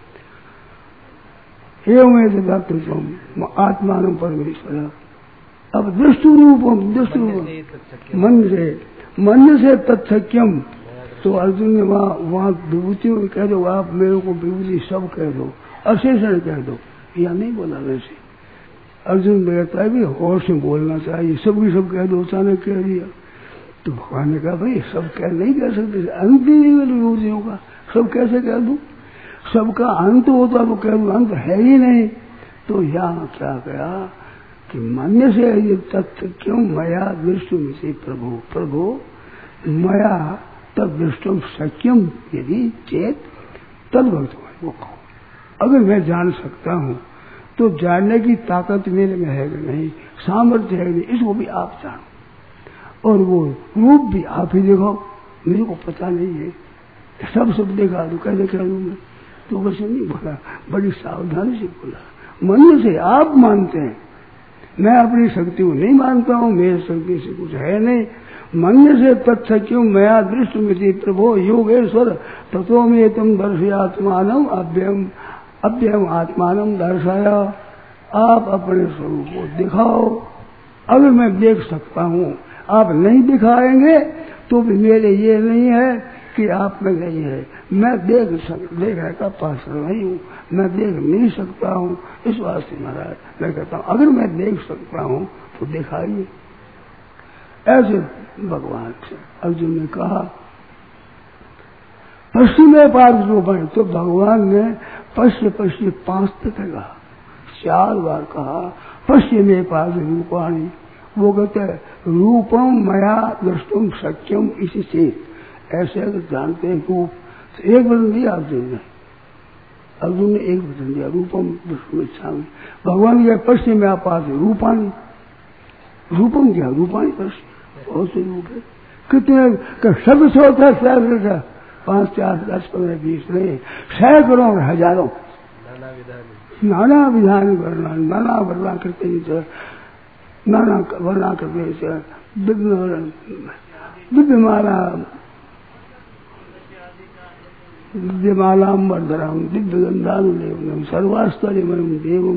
एवं यथार्थत्व आत्मान परमेश्वर। अब दृष्टु रूपम मन से तत्सख्यम। तो अर्जुन ने वहाँ विभूतियों में कह दो, आप मेरे को विभूति सब कह दो, अशेषण कह दो, या नहीं बोला वैसे। अर्जुन कहता है भी और से बोलना चाहिए, सब भी सब कह दो, अचानक कह दिया। तो भगवान ने कहा भाई सब नहीं कह सकते, अंत नहीं विभूतियों का, सब कैसे कह दूं? सबका अंत होता तो कह दूं, अंत है ही नहीं। तो यहाँ क्या कहा कि मन से ये तथ्य क्यों मया दृष्टुम से प्रभु मया तब दृष्टुम शक्यम यदि चेत तद भक्त वो कहो। अगर मैं जान सकता हूँ तो जानने की ताकत मेरे में है कि नहीं, सामर्थ्य है नहीं, इसको भी आप जानो। और वो रूप भी आप ही दिखाओ, मेरे को पता नहीं है, सब देखा तो कैसे कह दूँ मैं? तो वैसे नहीं बोला, बड़ी सावधानी से बोला। मन से आप मानते हैं, मैं अपनी शक्ति को नहीं मानता हूँ, मेरी शक्ति से कुछ है नहीं। मन से तथ्य क्यों मया दृष्ट मिति प्रभो योगेश्वर तत्व में तुम दर्शयात्मानम अभ्यम आत्मानम दर्शाया। आप अपने स्वरूप को दिखाओ। अगर मैं देख सकता हूँ, आप नहीं दिखाएंगे तो भी मेरे ये नहीं है कि आप में नहीं है। मैं देखने का पात्र नहीं हूँ, मैं देख नहीं सकता हूँ। इस वास्ते महाराज मैं कहता हूँ अगर मैं देख सकता हूँ तो दिखाइए। ऐसे भगवान से अर्जुन ने कहा। पश्चिम पार्थ रूपण, तो भगवान ने पश्य 5 तक कहा, 4 बार कहा पश्चिम पार्थ रूपाणी। वो कहते हैं रूपम मया दृष्टुम शक्यम इसी से। ऐसे अगर जानते हैं रूप तो एक वचन दिया अर्जुन ने एक वचन दिया रूपम दृष्टुम इच्छा में। भगवान के पश्चिम में पास रूपाणी, रूपम क्या, रूपाणी पश्य, बहुत से रूप है। कितने शब्द से होता है, सहस्र का 5, 4, 10, 15, 20 नहीं, सैकड़ों और हजारों नाना विधान वर्णन, नाना वर्णा करते, नाना वर्णा करते, दिव्यमालाम वर्धनम दिव्य गंधानुलेवनम सर्वास्तर्यमयम देवम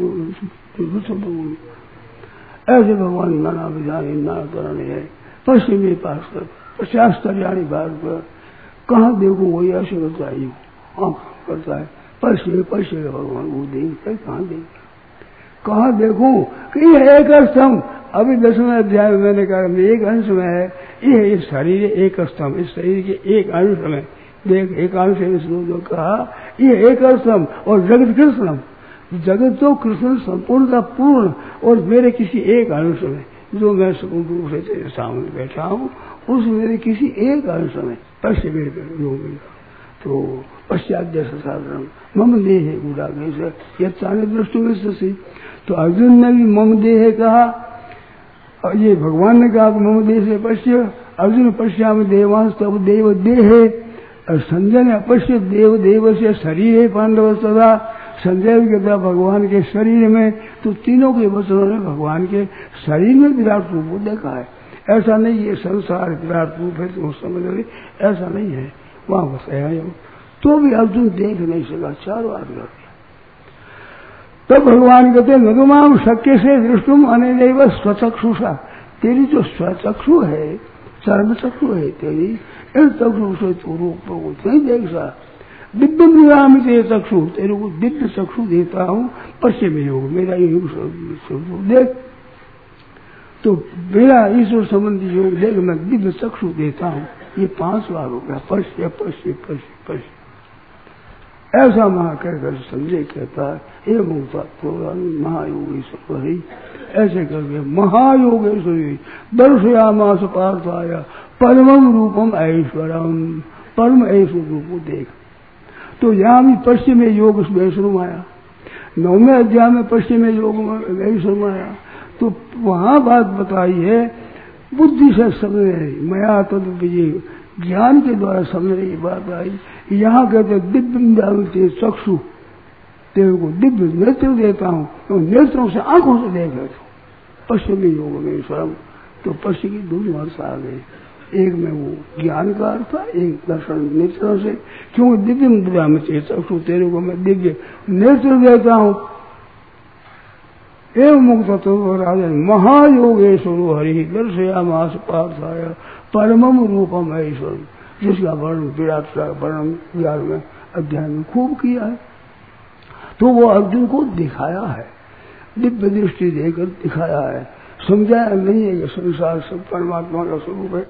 विशुद्ध। ऐसे भगवान नाना विधान नाना करण है। पश्चिमी पास पश्चास्तर्याणी भारत पर कहाँ देखो वही ऐसे करता है, करता है पश्चिम पश्चिम भगवान वो देखता है, कहाँ देखूं कि यह एक स्तंभ। अभी 10वें अध्याय में मैंने कहा एक अंश में है, ये शरीर एक स्तंभ, इस शरीर के एक अंश में देख, एक अंश जो कहा ये एक स्तंभ और जगत कृष्णम, जगत तो कृष्ण संपूर्णता पूर्ण और मेरे किसी एक अंश में जो मैं संपूर्ण रूप से तेरे सामने बैठा हूँ उस मेरे किसी एक अंश में पश्चिम तो पश्चात जैसा साधारण मम देह गुड़ाग्रे से यह चाने दृष्टि से। तो अर्जुन ने भी मम देह कहा और ये भगवान ने कहा मम देह से पश्य, अर्जुन पश्याम देवांश तब देव देह, और संजय ने अपश्य देव देव से शरीर है पांडव सदा। संजय भी कहता भगवान के शरीर में, तो तीनों के वचनों ने भगवान के शरीर में विराट रूप को देखा है। ऐसा नहीं ये संसार विराट रूप है तो समझ रहे, ऐसा नहीं है, वहां बताया तो भी अर्जुन देख नहीं सका, चारों आगे लग गया। तब भगवान कहते नगुमाम शक्य से दृष्टुम अनेनैव स्वचक्षुषा, तेरी जो स्वचक्षु है, चर्म चक्षु है तेरी, इस चक्षु से तू रूप को नहीं देख सा। दिव्य विराम से चक्षु, तेरे को दिव्य चक्षु देता हूँ, पश्चिम योग मेरा योग देख, तो मेरा ईश्वर संबंधी योग देख, मैं दिव्य चक्षु देता हूँ। ये 5 बार हो गया, पश्य पश्य पश्य पश्य। ऐसा महा कहकर संजय कहता है ये मुक्ता तो महायोगेश्वरी, ऐसे करके महायोगेश्वरी दर्शयामास पार्थाय परमम रूपम ऐश्वरम, परम ऐश्वर रूप को देख। तो यहाँ भी पश्चिम योग वैष्णव आया, 9वें अध्याय में पश्चिम योग वैष्णव आया, तो वहाँ बात बताई है बुद्धि से समझ रही, मया तद विजय ज्ञान के द्वारा समझ रही बात आई। यहाँ कहते दिव्य चक्षु, तेरे को दिव्य नेत्र देता हूँ, तो नेत्रों से आंखों से देख रहे पश्चिमी योग में स्वयं। तो पश्चिम की 2 वर्ष आ गए, एक में वो ज्ञान का अर्थ था, एक दर्शन नेत्रों से, क्योंकि दिव्य मुद्रा में चक्षु, तेरे को मैं दिव्य नेत्र देता हूँ। एवं मुक्त तो राजा महायोगेश्वर हरि दर्शयामास पार्थाय परमम रूपम ऐश्वर, जिसका वर्णन विराट वर्णन 11वें अध्याय में खूब किया है। तो वो अर्जुन को दिखाया है, दिव्य दृष्टि देकर दिखाया है, समझाया नहीं है ये संसार सब परमात्मा का स्वरूप है,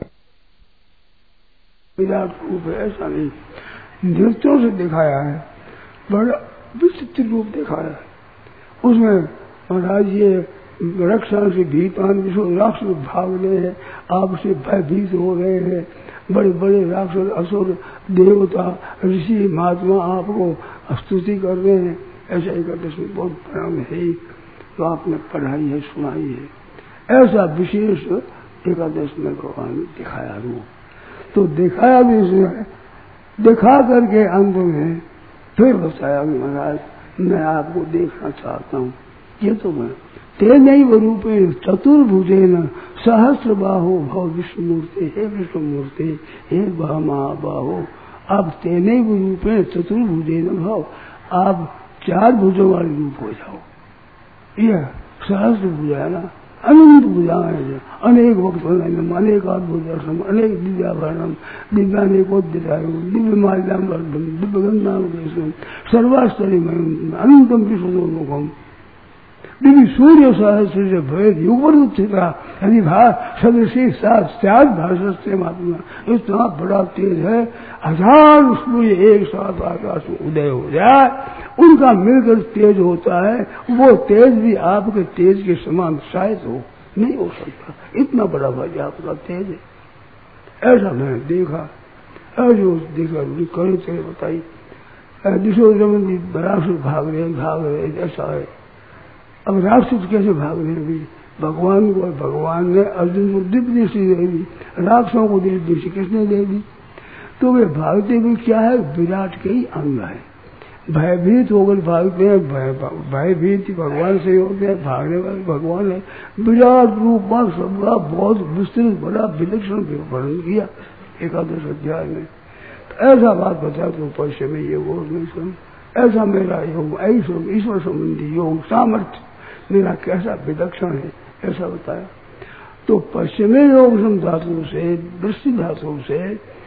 विराट रूप है, ऐसा नहीं, नृत्यों से दिखाया है, बड़ा विचित्र रूप दिखाया है। उसमें महाराज ये रक्षा से भीतान विश्व राक्षस भाग रहे हैं, आपसे भयभीत हो रहे हैं, बड़े बड़े राक्षस असुर देवता ऋषि महात्मा आपको स्तुति कर रहे हैं, ऐसा एकादश में बहुत परिणाम है तो आपने पढ़ाई है सुनाई है। ऐसा विशेष एकादश में भगवान ने दिखाया रूप, तो दिखाया भी इसमें, दिखा करके अंत में फिर बताया महाराज मैं आपको देखना चाहता हूँ। ये तो मैं तेनैव रूपेण चतुर्भुजेन सहस्र बाहो भव विष्णुमूर्ति, हे विष्णुमूर्ति हे महाबाहो, आप तेनैव रूपेण चतुर्भुजेन भव, आप 4 भुजों वाले रूप हो जाओ। यह सहस्र भुजा है ना, अनंत भुजाएं, अनेक वक्त अनेक अद्भुत दर्शन, अनेक दिव्याभरणम, दिव्यानेकोद्यतायो, दिव्य माल्याम्बरम, दिव्य गंधानुदेशम, सर्वास्तरिमयम, अनंतम विश्वोन्मुखम, दिव्य सूर्य सहस्र से भेद युगवर्धिता यदि सदृशी सात भाषा महात्मा, इतना बड़ा तेज है, 1000 सूर्य एक साथ आकाश में उदय हो जाए, उनका मिलकर तेज होता है, वो तेज भी आपके तेज के समान शायद हो नहीं हो सकता, इतना बड़ा भाई आपका तेज है। ऐसा मैंने देखा, ऐसे देखा कड़ी तेज बताई, दूसरे राक्षस भाग रहे ऐसा है। अब राक्षस कैसे भाग रहे हैं, भगवान को, भगवान ने अर्जुन को दिव्य दृष्टि दे दी, राक्षसों को दिव्य दृष्टि किसने दे दी? तो वे भागते भी क्या है, विराट के ही अंग है। भयभीत होकर भागते हैं, भयभीत भगवान से होते हैं, भागने वाले भगवान है। विराट रूप में सबका बहुत विस्तृत बड़ा विलक्षण वर्णन किया एकादश अध्याय में। तो ऐसा बात बता तो पश्चिम में योग, ऐसा मेरा योग, ऐसा ईश्वर संबंधी योग सामर्थ्य मेरा कैसा विलक्षण है, ऐसा बताया। तो पश्चिमी योग धातु से, दृष्टि धातु से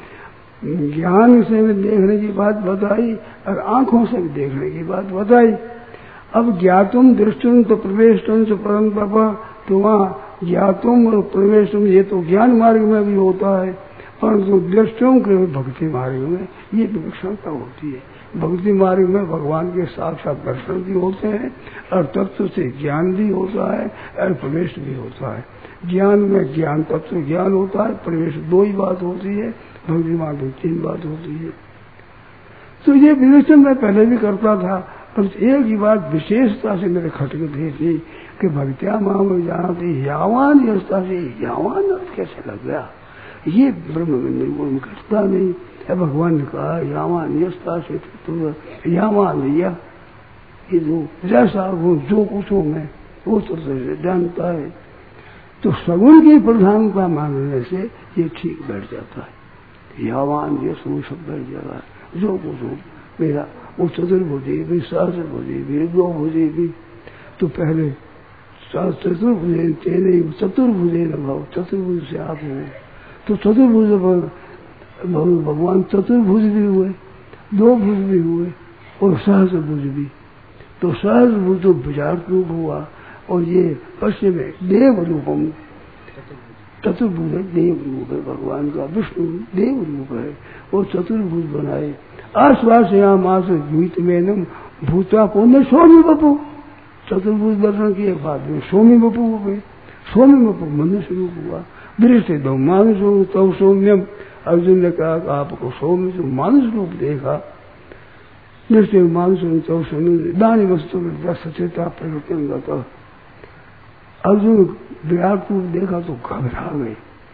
ज्ञान से भी देखने की बात बताई और आंखों से भी देखने की बात बताई। अब ज्ञातुम दृष्टुम तो प्रवेशुम से परम पापा, तो वहाँ ज्ञातुम और प्रवेशुम ये तो ज्ञान मार्ग में भी होता है, परंतु दृष्टुम के भक्ति मार्ग में ये विलक्षणता होती है। भक्ति मार्ग में भगवान के साक्षात दर्शन भी होते हैं और तत्व से ज्ञान भी होता है और प्रवेश भी होता है। ज्ञान में ज्ञान तत्व ज्ञान होता है, प्रवेश दो ही बात होती है, भक्ति मार्ग में तीन बात होती है। तो ये विवेचन मैं पहले भी करता था, पर एक ही बात विशेषता से मेरे खटके दी थी कि भक्तिया माँ में जाना थी यावान यस्ता से, यावान कैसे लग गया, ये ब्रह्म में निर्गुण घटता नहीं है। भगवान ने कहा यावान यस्ता से, तो यावान यह ये जो जैसा वो जो कुछ हो मैं वो तो जानता है। तो सगुण की प्रधानता मानने से ये ठीक बैठ जाता है। यावान ये सब बैठ जाता है, जो कुछ हो मेरा वो चतुर्भुजी भी, सहस्रभुजी भी, दो भुजी भी। तो पहले चतुर्भुज तेरे चतुर्भुजे न भाव, चतुर्भुज से आप हो तो चतुर्भुज भगवान चतुर्भुज भी हुए, दो भुज भी हुए और सहस्रभुज भी। तो सहस्रभुज तो विराट रूप हुआ और ये पश्चिम में देव रूपम, चतुर्भुज है, देव रूप है भगवान का, विष्णु देव रूप है और चतुर्भुज बनाए। आश्वास यहाँ मास भूत में भूता पुण्य स्वामी बपू, चतुर्भुज दर्शन की एक बात में स्वामी बपू हुए, स्वामी बपू मनुष्य रूप हुआ। दृष्टि दो मानुष रूप तो सौम्यम, अर्जुन ने कहा कि आपको सौम्य से मानुष रूप देखा, दृष्टि मानुष रूप तो सौम्य दानी वस्तु में सचेता प्रकृति का। अर्जुन विराट रूप देखा तो घबरा गए,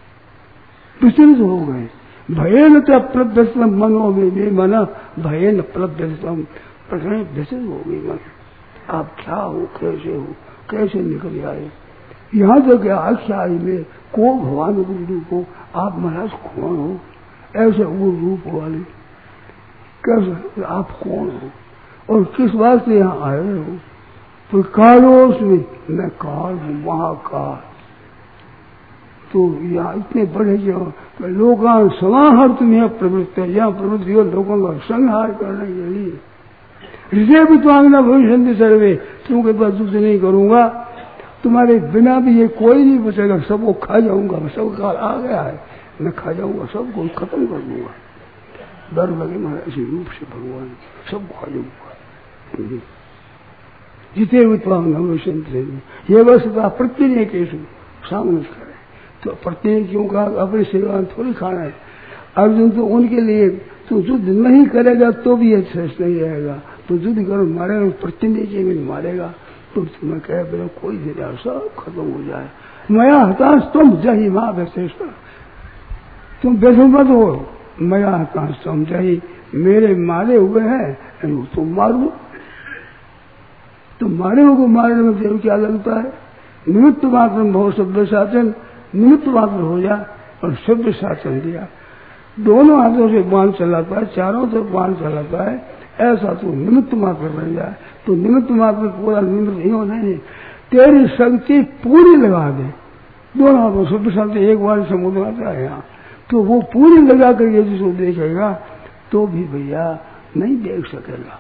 विचलित हो गए। भयन प्रभ्यस्तम मनो में मना, भयन प्रभ्यस्तम प्रकरण व्यथित हो गई मन। आप क्या हो, कैसे हो, कैसे निकल आए यहाँ तक आख्याई में को भगवान रूप हो, आप महाराज कौन हो, ऐसे वो रूप वाले कैसे, आप कौन हो और किस बात से यहाँ आए हो? तो कालोस में मैं काल हूँ, महाकाल। तो यहाँ इतने बड़े जो लोगों समाहर तुम्हें प्रवृत्त है, यहाँ प्रवृत्ति हो लोगों का संहार करने के लिए। हृदय भी तो आंगना भविष्य सर्वे, तुमके पास युद्ध नहीं करूंगा, तुम्हारे बिना भी ये कोई नहीं बचेगा, सबको खा जाऊंगा, सब काल आ गया है, मैं खा जाऊंगा, सबको खत्म कर दूंगा। डर लगे मैं ऐसे रूप से भगवान सबको खा जाऊंगा। जिते ये वस्तुता प्रतिनिधि केशु सामने करे, तो प्रतिनिधि क्यों कहा, अपनी सेवा थोड़ी खाना है। अर्जुन तो उनके लिए तो युद्ध नहीं करेगा तो भी श्रेष्ठ नहीं रहेगा, तो युद्ध करो मारेगा, प्रतिनिधि में मारेगा तो तुम्हें कहे बिना कोई दे जाए, सब खत्म हो जाए। मया हताश तुम जही माँ श्रेष्ठ, तुम बेसुम मत हो, मया हताश तुम जही, मेरे मारे हुए हैं तुम मारो। तो मारे को मारने में देव क्या लगता है, निमित्त मात्र बहुत शब्द शासन, निमित्त मात्र हो जाए और शब्द शासन दिया, दोनों हाथों से बाण चलाता है, चारों से बाण चलाता है, ऐसा तो निमित्त मात्र बन जाए। तो निमित्त मात्र पूरा निमित्त नहीं होना है, तेरी शक्ति पूरी लगा दे, दोनों हाथों शब्द शासन एक बार समुद्र आता है यहाँ, तो वो पूरी लगा करके जिसको देखेगा तो भी भैया नहीं देख सकेगा।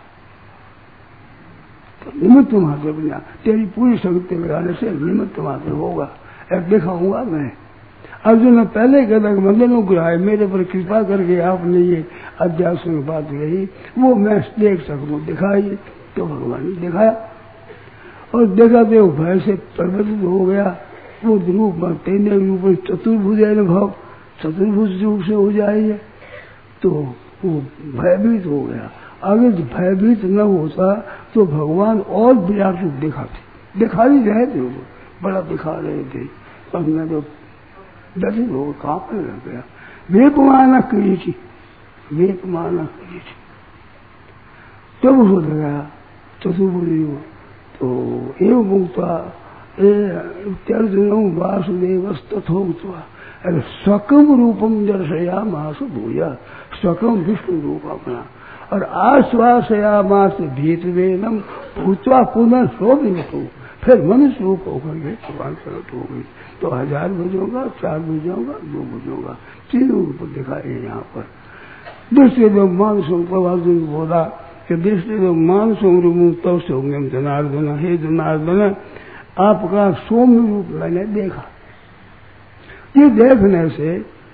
निमित्त मात्र बना, तेरी पूरी शक्ति लगाने से निमित्त मात्र होगा। एक दिखाऊंगा मैं। अर्जुन ने पहले कहता कि मंदिरों गिराए, मेरे पर कृपा करके आपने ये अध्यास में बात कही, वो मैं देख सकूं, दिखाइए। तो भगवान ने दिखाया और देखा तो भय से प्रबलित हो गया, वो रूप तेने रूप चतुर्भुज भाव चतुर्भुज रूप से हो जाएगा, तो वो भयभीत हो गया। अगर भयभीत न होता तो भगवान और विराट रूप दिखाते, दिखा ही रहे थे, बड़ा दिखा रहे थे। और मैं तो डर हो कांपने लग गया। वेपमाना करी थी, वेपमाना करी थी। तब उसको लगा चतुर्भुज तो एवं मुक्ता त्यर्जुन वासुदेव तथोक्त्वा अरे स्वकम रूपम दर्शया मास भूया, स्वकम विष्णु रूप अपना और आश्वासयामास भीतवेनम भूतवा पुनः शोभित हो, फिर मनुष्य रूप होकर के भगवान प्रकट हो गई। तो 1000 भुजोगा, 4 भुजोगा, 2 भुजोगा, 3 रूप दिखाए यहाँ पर। दृष्टि दो मानसों प्रभाव बोला कि दृष्टि दो मानसों रूप तब से होंगे जनार्दन, हे जनार्दन आपका सौम्य रूप मैंने देखा। ये देखने से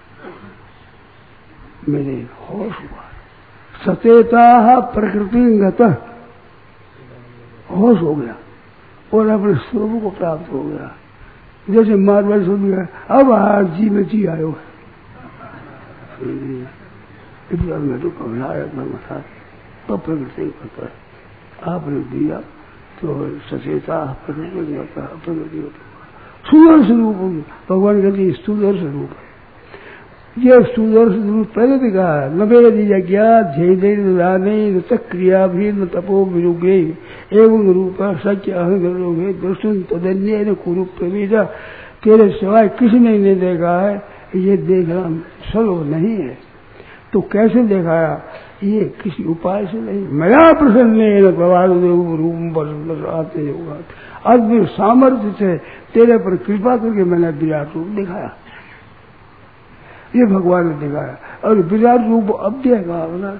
मेरे होश हुआ, सचेता प्रकृतिगत होश हो गया और अपने स्वरूप को प्राप्त हो गया। जैसे मार्बल सुन गया, अब आज जी में जी आयो है। मैं तो घबराया था, तो प्रकृति करता है आपने दिया तो सचेता प्रकृति सुदर्शन रूप भगवान कहते सुदर्शन रूप है। ये सुदर्शन रूप पहले भी कहा है, नवेद यज्ञा झेदे क्रिया भी न तपो विरुगे एवं रूप सत्य अहंगे दुष्टन तदन्य कुरु प्रवेजा, तेरे सिवाय किसी ने नहीं देखा है, ये देखना सुलभ नहीं है। तो कैसे दिखाया? ये किसी उपाय से नहीं, मया प्रसन्न रूप आते होगा, अद्भुत सामर्थ्य से तेरे पर कृपा करके मैंने विराट रूप दिखाया। ये भगवान ने दिखाया। और विराट रूप अव्यय कहा ना,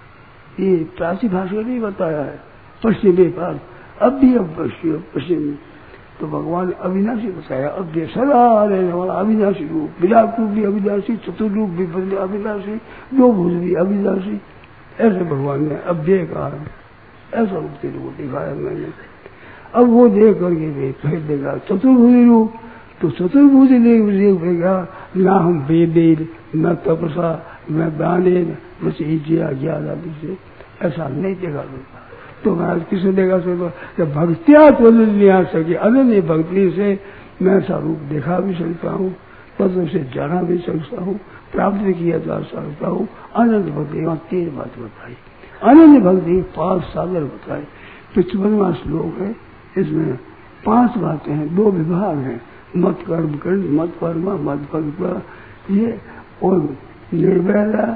ये प्राची भाषा नहीं बताया है, पश्चिमी पार अव्यय पश्चिम, तो भगवान ने अविनाशी बताया, अव्यय सदा रहने वाला अविनाशी रूप। विराट रूप भी अविनाशी, चतुर्रूप भी अविनाशी, 2 भुज भी अविनाशी, ऐसे भगवान ने अव्यय कहा, ऐसा रूप तेरे को दिखाया मैंने। अब वो देख करके फिर देखा चतुर्भुज रूप, तो चतुर्भुज देखेगा ना हम वेद न तपसा न दाने न इज्या ज्ञान आदि से, ऐसा नहीं देखा। तो महाराज किसे देखा सकता? भक्तिया तो नहीं आ सके, अनन्य भक्ति से मैं ऐसा रूप देखा भी सकता हूँ, तत्व से जाना भी सकता हूँ, प्राप्त भी किया जा सकता हूँ। अनन्य भक्ति वहाँ 3 बात बताई। अनन्य भक्ति 5 सागर बताए। 55वां श्लोक है, इसमें 5 बातें हैं, 2 विभाग हैं, मत कर्म कर्ण, मत कर्म, मत कर्म ये, और निर्भय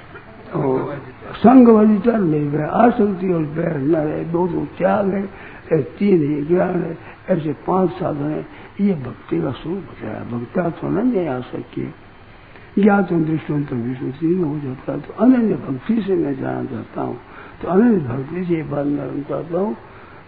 और संग वजिता निर्भय, आसक्ति और बैर न रहे, 2 त्याग है, 3 ही ज्ञान है, ऐसे 5 साधन है। ये भक्ति का स्वरूप बताया। भक्ता तो अनन्य आ सके, ज्ञात दृष्टों तो विश्व हो जाता है। तो अनन्य भक्ति से मैं जाना चाहता हूँ, तो अनन्य भक्ति से बात मैं चाहता हूँ।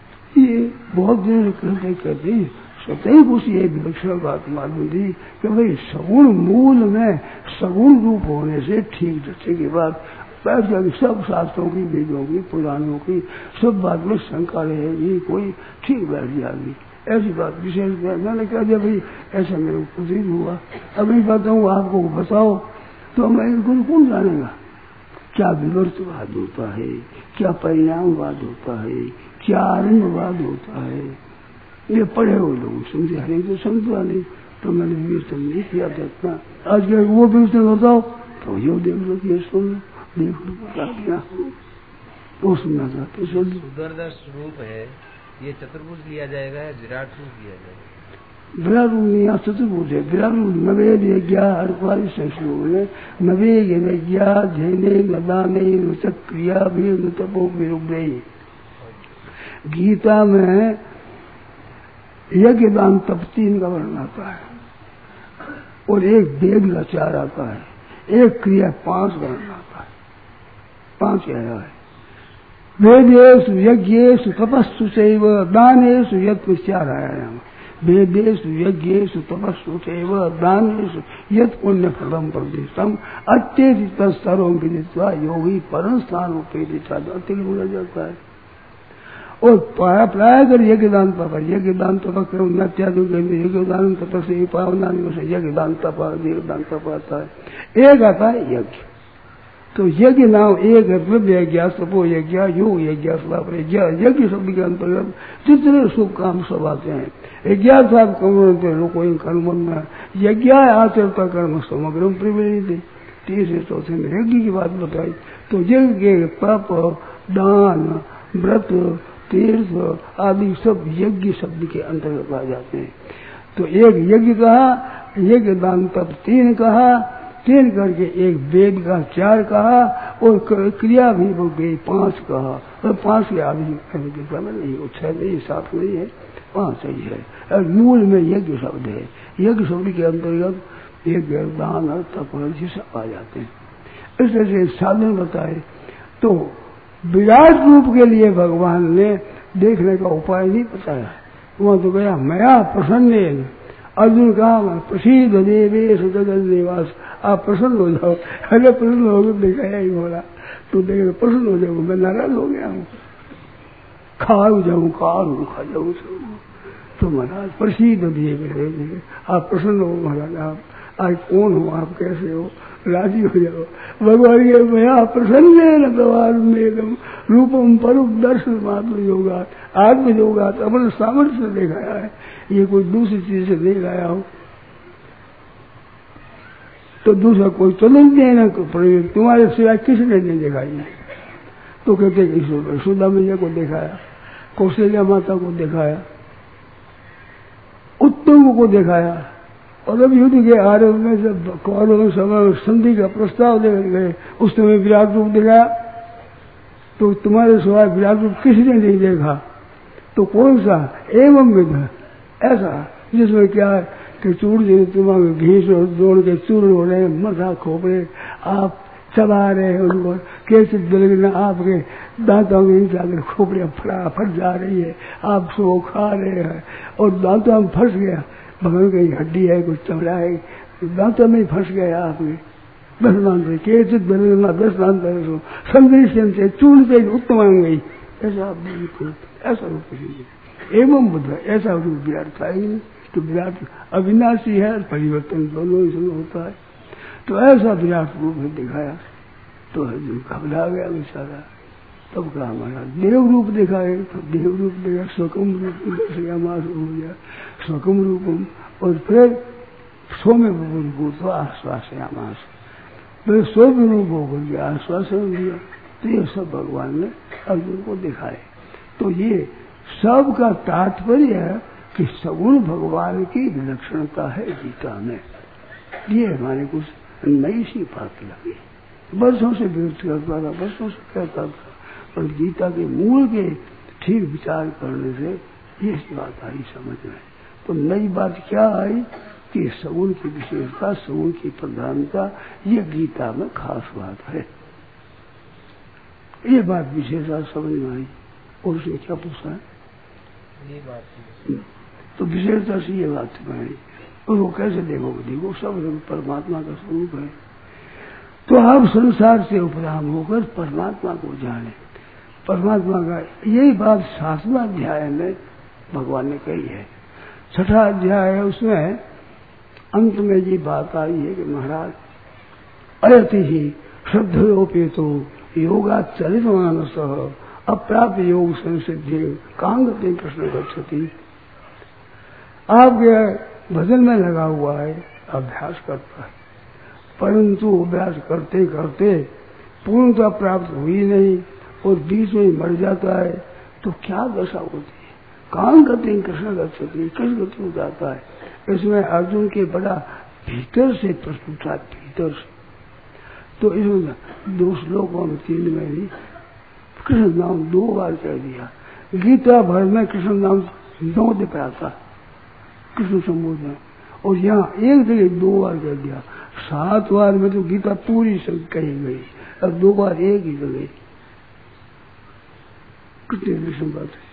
ये बहुत दिन कहते हैं सतैव उसी एक विलक्षण बात मालूम थी कि भाई सगुण मूल में सगुण रूप होने से ठीक दृष्टि की बात बैठ जाएगी। सब शास्त्रों की, वेदों की, पुराणों की सब बात में शंका रहेगी, कोई ठीक बैठ जाएगी। ऐसी बात विशेष मैंने कह दिया भाई ऐसा मेरे को कुछ हुआ। अब मैं बताऊँ आपको बताओ तो मैं इनको कौन जानेगा? क्या विवर्तवाद होता है, क्या परिणामवाद होता है, क्या आरण्यवाद होता है, ये पढ़े हुए लोग समझे, हरेक तो समझा नहीं। तो मैंने विवेचन नहीं किया था इतना। आज के वो विवेचन बताओ तो यो देख लो, ये सुन देख लो, बता दिया वो सुनना चाहते। सुदर्श रूप है, ये चतुर्भुज लिया जाएगा या विराट रूप लिया जाएगा? विराट रूप नहीं, यहाँ चतुर्भुज है। विराट रूप नवेद यज्ञा 48 श्लोक में नवेद यज्ञा झेने नदाने रुचक क्रिया भी तपो विरुग्रही। गीता में यज्ञ दान तप 3 का वर्णन आता है और एक वेद का 4 आता है, एक क्रिया 5 का वर्णन आता है। 5 आया है। वेदेषु यज्ञेषु तपस्सु चैव दानेषु यत् 4 आया है। वेदेषु यज्ञेषु तपस्सु चैव दानेषु यत् पुण्य फलम प्रदिष्टम अत्यधिक स्तरों विदित्वा योगी परम स्थान उपेदिता अत्यधिक बोला जाता है। और प्राय कर यज्ञ दान तप, यज्ञ दान तप नत्यादि यज्ञ दान तप से पावना यज्ञ दान तप आता है। एक आता है यज्ञ तो यज्ञ नाम एक है, द्रव्य यज्ञ, तपो यज्ञ, योग यज्ञ, स्वाप यज्ञ। यज्ञ शब्द के अंतर्गत जितने शुभ काम सब आते हैं। यज्ञार्थात् कर्मण्यते लोकोऽयं कर्मण्यः यज्ञाचरता कर्म समग्रम प्रवेदिते। तीसरे चौथे में यज्ञ की बात बताई। तो यज्ञ के तप, दान, व्रत, तीर्थ आदि सब यज्ञ शब्द के अंतर्गत आ जाते हैं। तो एक यज्ञ कहा, यज्ञ दान तप 3 कहा, 3 करके एक वेद का 4 कहा, और क्रिया भी वो 5 कहा। और 5 के आदि गीता में नहीं, 6 नहीं, 7 नहीं है, 5 ही है। और मूल में यज्ञ शब्द है। यज्ञ शब्द के अंतर्गत यज्ञ दान और तप ये सब आ जाते हैं। इस तरह से साधन बताए। तो विराट रूप के लिए भगवान ने देखने का उपाय नहीं बताया। वहां तो गया मया प्रसन्न। अर्जुन कहा प्रसीद देवेश जगत निवास, आप प्रसन्न हो जाओ। अरे प्रसन्न हो गए, दिखाया ही बोला तो देखे प्रसन्न हो जाओ। मैं नाराज हो गया हूँ, खा जाऊँ तो महाराज प्रसीद देवे, आप प्रसन्न हो महाराज। आप आज कौन हो, आप कैसे हो, राजी हो जाओ। भगवान के मया प्रसन्न में रूपम परूप दर्शन मात्र योगा, आत्म योगा अपने सामर्थ्य से दिखाया है। ये कोई दूसरी चीज से नहीं लाया हो। तो दूसरा कोई तो नहीं देना, तुम्हारे सिवाय किसने नहीं दिखाई। तो कहते ईश्वर सुधा मैया को दिखाया, कौशल्या माता को दिखाया, उत्तम को दिखाया। और अब युद्ध के आरंभ में जब कौरव समय संधि का प्रस्ताव दे गए, उस समय विराट रूप दिखाया। तो तुम्हारे सिवाय विराट रूप किसने नहीं देखा। तो कौन सा एवं विध ऐसा जिसमें क्या है कि चूर्ण तुम्हारे घीस और जोड़ के चूर्ण हो रहे, मथा खोपड़े आप चबा रहे हैं उनको, कैसे दिलगना आपके दांतों में जाकर खोपड़ियां फट जा रही है, आप सो खा रहे हैं और दांतों में फंस गया। भगवान की हड्डी है, कुछ चमड़ा है, दांतों में फंस गया आपके। दसनांतर कैसे दिलगना दसनांतर संदेशन से चूर्ण से उत्तम गई। ऐसा ऐसा रूप एवं बुद्ध, ऐसा रूप विराट था ही नहीं। तो विराट अविनाशी है, परिवर्तन दोनों इसमें होता है। तो ऐसा विराट रूप में दिखाया। तो घबरा गया बेचारा। तब कहा हमारा देव रूप दिखाए। तो देव रूप देखा, स्वकम रूप दर्शयामास हो गया, स्वकम रूपम। और फिर सौम्य रूप तो आश्वासयामास, फिर सौम्य रूप होकर के आश्वासन दिया। तो ये सब भगवान ने अर्जुन को दिखाए। तो ये सब का तात्पर्य है कि सगुण भगवान की विलक्षणता है गीता में। ये हमारे कुछ नई सी बात लगी। वर्षों से विरोध करता था, वर्षों से कहता था, और गीता के मूल के ठीक विचार करने से ये बात आई समझ में। तो नई बात क्या आई कि सगुण की विशेषता, सगुण की प्रधानता, ये गीता में खास बात है। ये बात विशेषता समझ में आई। और उसने क्या पूछा है, ये बात तो विशेषता से ये बात समझ आई। और वो कैसे देखो सब परमात्मा का स्वरूप है। तो आप संसार से उपराम होकर परमात्मा को जाने। परमात्मा का यही बात 7वां अध्याय में भगवान ने कही है। 6ठा अध्याय है, उसमें अंत में ये बात आई है कि महाराज अयति ही श्रद्धयोपेतो योगाचरित मानस अप्राप्य योग संसिद्धि कांगते कृष्ण गच्छति। आपके भजन में लगा हुआ है, अभ्यास करता है, परंतु अभ्यास करते करते पूर्णता प्राप्त हुई नहीं और बीच में मर जाता है। तो क्या दशा होती है, कांग गति कृष्ण गच्छति, किस गति में जाता है। इसमें अर्जुन के बड़ा भीतर से प्रश्न उठा, भीतर से। तो इसमें 2 श्लोकों में 3 में भी कृष्ण नाम 2 बार कह दिया। गीता भर में कृष्ण नाम 9 दफा आता, कृष्ण संबोधन, और यहाँ एक जगह 2 बार कह दिया। 7 बार में तो गीता पूरी सब कही गई, और 2 बार एक ही जगह। कितनी विषम बात है।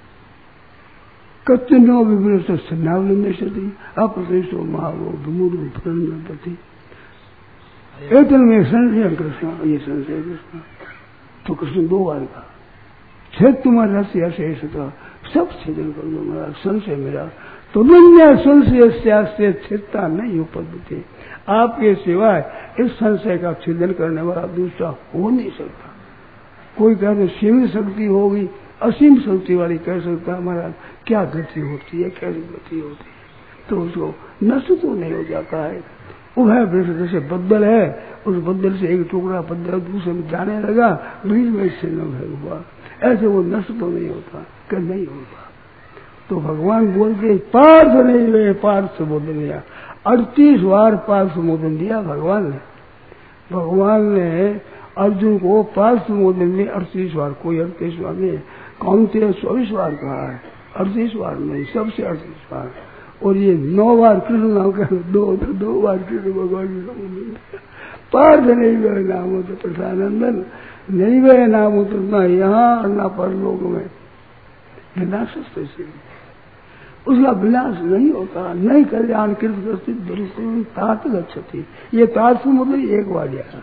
कत्य नो विवृत सन्नावलंबी अप्रतिष्ठो महावो विमूढ़ फलती। एतन में संशय कृष्ण, ये संशय कृष्ण। तो कृष्ण 2 बार का छेद तुम्हारा रस या शेष का सब छेदन कर दो मेरा संशय मेरा। तो दुनिया संशय से छिदता नहीं उपद्रवती। आपके सिवाय इस संशय का छिदन करने वाला दूसरा हो नहीं सकता। कोई कहते सीमित शक्ति होगी, असीम शक्ति वाली कह सकता है महाराज क्या गति होती है, कैसी गति होती है, तो उसको नष्ट तो नहीं हो जाता है। उभय वृक्ष जैसे बद्दल है, उस बद्दल से एक टुकड़ा बद्दल दूसरे में जाने लगा, बीच में छिन्न हुआ, ऐसे वो नष्ट तो नहीं होता, कि नहीं होता। तो भगवान बोलते पार्थ नहीं हुए, पार्थ संबोधन दिया 38 बार पार्थ संबोधन दिया भगवान ने। भगवान ने अर्जुन को पार्थ संबोधन में 38 बार, कोई 38 बार नहीं, कौनते 24 बार कहा है, 38 बार नहीं, सबसे 38 बार। और ये 9 बार कृष्ण नाम का, 2 बार कृष्ण भगवान की संबोधन। पार्थ नहीं गए नाम हो तो प्रसानंदन, नहीं गए नाम हो तो न यहाँ न परलोक में विनाश से उसका विनाश नहीं होता। नहीं कल्याण कृत तात गच्छति, ये तात से मतलब एक बार यार।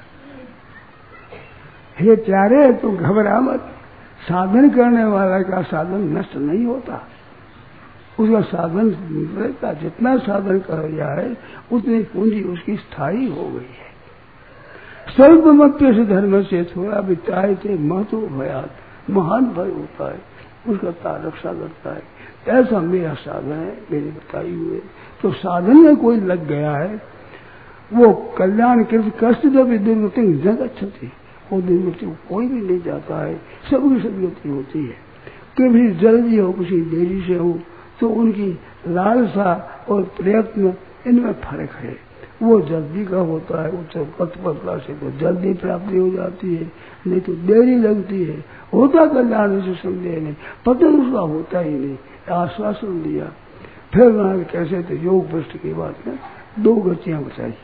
हे प्यारे तुम घबरा मत, साधन करने वाला का साधन नष्ट नहीं होता, उसका साधन रहता। जितना साधन कर जाए उतनी पूंजी उसकी स्थायी हो गई है। स्वल्प मत्य से धर्म से थोड़ा भी चाहे थे महत्व भयात, महान भय होता है, उसका रक्षा करता है। ऐसा मेरा साधन है, मेरे बताई हुए। तो साधन में कोई लग गया है, वो कल्याण कृत कष्ट जब दुर्गति जग अच्छी, वो दुर्गति कोई भी नहीं जाता है, सबकी सदगति होती है। कभी जल्दी हो, किसी देरी से हो, तो उनकी लालसा और प्रयत्न इनमें फर्क है। वो जल्दी का होता है, उससे पथपथला से तो जल्दी प्राप्ति हो जाती है, नहीं तो देरी लगती है। होता कल्याण से संदेह नहीं, पतन उसका होता ही नहीं। आश्वासन दिया, फिर वहां कैसे थे योग भ्रष्ट की बात में 2 गतियां बताई।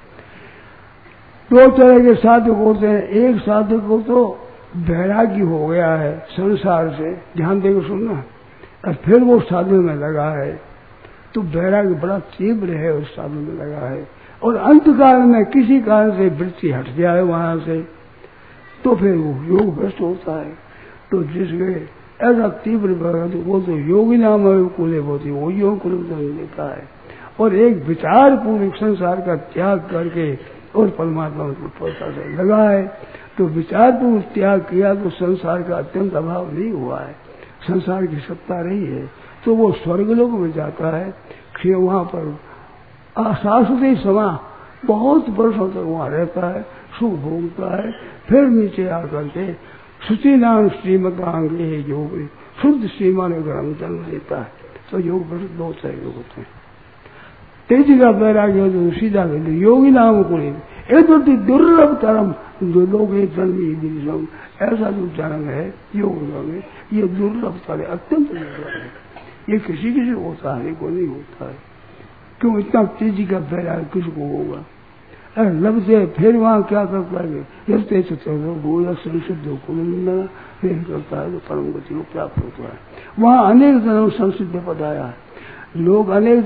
2 तरह के साधक होते हैं। एक साधक को तो वैराग्य हो गया है संसार से, ध्यान देकर सुनना, और फिर वो साधन में लगा है, तो वैराग्य बड़ा तीव्र है, उस साधन में लगा है। और अंत काल में किसी कारण से वृत्ति हट जाए वहां से, तो फिर वो योग भ्रष्ट होता है। तो जिसके ऐसा तीव्र भगत वो तो योगी नाम कुले होती, वो योग कुल लेता है। और एक विचार पूर्वक संसार का त्याग करके और परमात्मा में तत्परता से लगा है, तो विचार पूर्वक त्याग किया तो संसार का अत्यंत अभाव नहीं हुआ है, संसार की सत्ता रही है, तो वो स्वर्गलोक में जाता है। फिर वहां पर शाश्वती समा बहुत वर्षों तक वहां रहता है, सुख भोगता है। फिर नीचे आकर के शुचि नाम श्रीमतांगे योग शुद्ध सीमा में ग्रहण जन्म लेता है। तो योग भ्रष्ट 2 तरह के होते हैं। तेजी का वैराग्य जो सीधा योगी नाम को एक दुर्लभ तरम जो लोग जन्म ऐसा जो जन्म है योग में, ये दुर्लभ तर है, अत्यंत दुर्लभ है। ये किसी किसी को होता है, को नहीं होता है। क्यों इतना तेजी का वैराग्य किसको होगा? लब से फिर वहां क्या करता है, जैसे संसिद्ध फिर करता है तो परम गति को प्राप्त होता है। वहां अनेक जन्म संसिद्ध पद आया है, लोग अनेक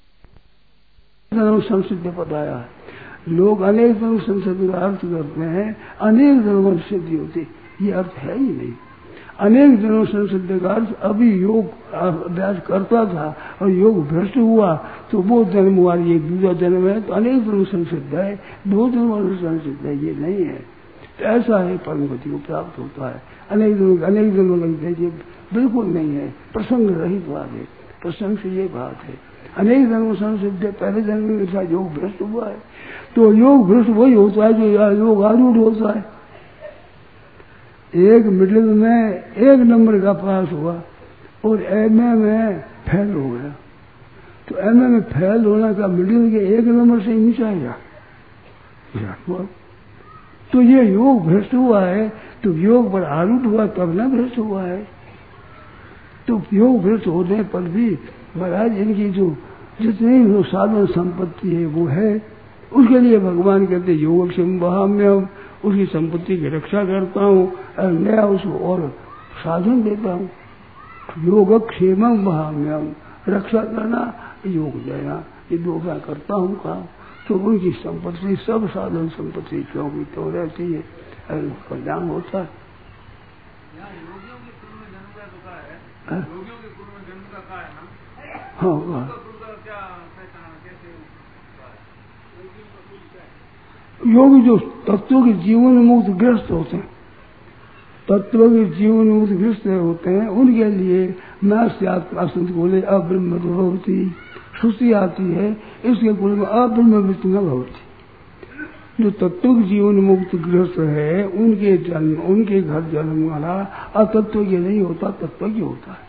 जन्म संसिद्ध पद आया है, लोग अनेक जन्म संसिद्ध का अर्थ करते हैं, अनेक जन्म सिद्धि होती, ये अर्थ है ही नहीं। अनेक जन्म संसिद्ध का अर्थ अभी योग अभ्यास करता था और योग भ्रष्ट हुआ तो वो जन्म हुआ, ये दूसरा जन्म है, तो अनेक जन्म संसिद्ध है, 2 जन्म संसिद्ध है, ये नहीं है। तो ऐसा है परम गति को प्राप्त होता है। अनेक जन्म लगते हैं, ये बिल्कुल नहीं है, प्रसंग रहित बात है। प्रसंग से ये बात है, अनेक जन्म संसिद्ध, पहले जन्म में ऐसा योग भ्रष्ट हुआ है, तो योग भ्रष्ट वही होता है जो योग आरूढ़ होता है। एक मिडिल में 1 नंबर का पास हुआ और एमए में फेल हो गया, तो एमए में फेल होने का मिडिल के 1 नंबर से नीचे आएगा, तो ये योग भ्रष्ट हुआ है। तो योग पर आरूढ़ हुआ तब न भ्रष्ट हुआ है। तो योग भ्रष्ट होने पर भी महाराज इनकी जो जितनी जो साधन संपत्ति है वो है, उसके लिए भगवान कहते योग संभाम्यम, उसकी संपत्ति की रक्षा करता हूँ और नया उसको और साधन देता हूँ। योग क्षेमम बहाम्यम, रक्षा करना, योग देना, ये 2 का करता हूँ काम। तो उनकी संपत्ति सब साधन संपत्ति क्योंकि तो रहती है और कल्याण होता है। हाँ, योगी जो तत्व के जीवन मुक्त ग्रस्त होते हैं, तत्व के जीवन मुक्त ग्रस्त होते हैं, उनके लिए नास्यात्मा बोले अब्रह्म भवती श्रुति आती है, इसके गुण में अब्रह्मवृत्ति न भवती। जो तत्व के जीवन मुक्त ग्रस्त है उनके जन्म, उनके घर जन्म वाला अतत्व के नहीं होता, तत्व के होता है।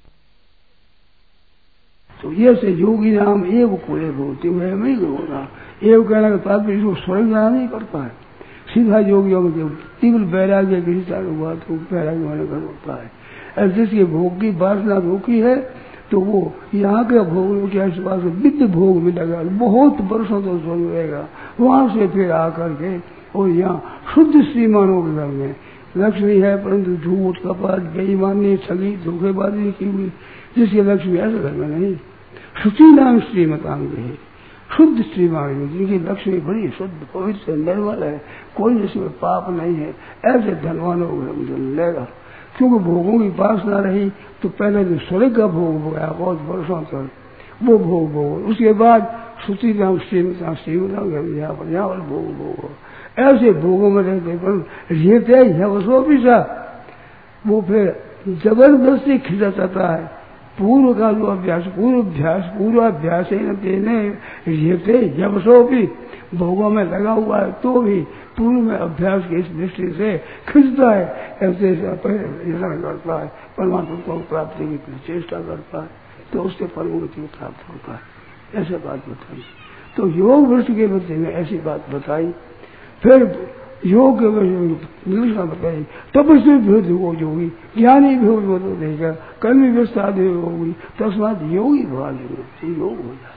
तो ये से योगी नाम एव कुले होती है, नहीं होता। एव कहने का तात्पर्य इसको स्वर्ग जाना नहीं करता है, सीधा योगियों में तीव्र वैराग्य के हिसाब हुआ तो वैराग्य होने का होता है। और जिसकी भोग की वासना रोकी है तो वो यहाँ के भोग के आसपास विद्य भोग मिलेगा, बहुत वर्षों तक स्वर्ग रहेगा। वहां से फिर आकर के और यहाँ शुद्ध श्रीमानों के घर में लक्ष्मी है, परंतु झूठ कपट बेईमानी ठगी धोखेबाजी की हुई, जिसकी लक्ष्मी ऐसे घर में नहीं। शुचि नाम श्रीमतांग है, शुद्ध श्रीमान जिनकी लक्ष्मी बड़ी शुद्ध पवित्र निर्मल है, कोई इसमें पाप नहीं है, ऐसे धनवानों को मुझे मिलेगा। क्योंकि भोगों की वासना रही तो पहले जो स्वर्ग का भोग भोगा बहुत वर्षों तक, वो भोग भोग, उसके बाद शुचि नाम श्रीमतांग यहाँ पर भोग भोग, ऐसे भोगों में रहते हैं वसो भी सा, वो फिर जबरदस्ती खिंचा जाता है। पूर्व का जो अभ्यास पूर्वाभ्यास देने यवसो भी भोगों में लगा हुआ है तो भी पूर्व में अभ्यास की इस दृष्टि से खिंचता है, ऐसे करता है, परमात्मा को प्राप्ति की चेष्टा करता है, तो उससे परमगति प्राप्त होता है। ऐसे बात बताई तो योग वृष्टि के बच्चे में ऐसी बात बताई। फिर योग दूसरा बताइए तपस्वी भी हो योगी, ज्ञानी भी हो तो देगा, कर्मी व्यवस्था होगी, तस्मात योगी भाव योग हो जाए।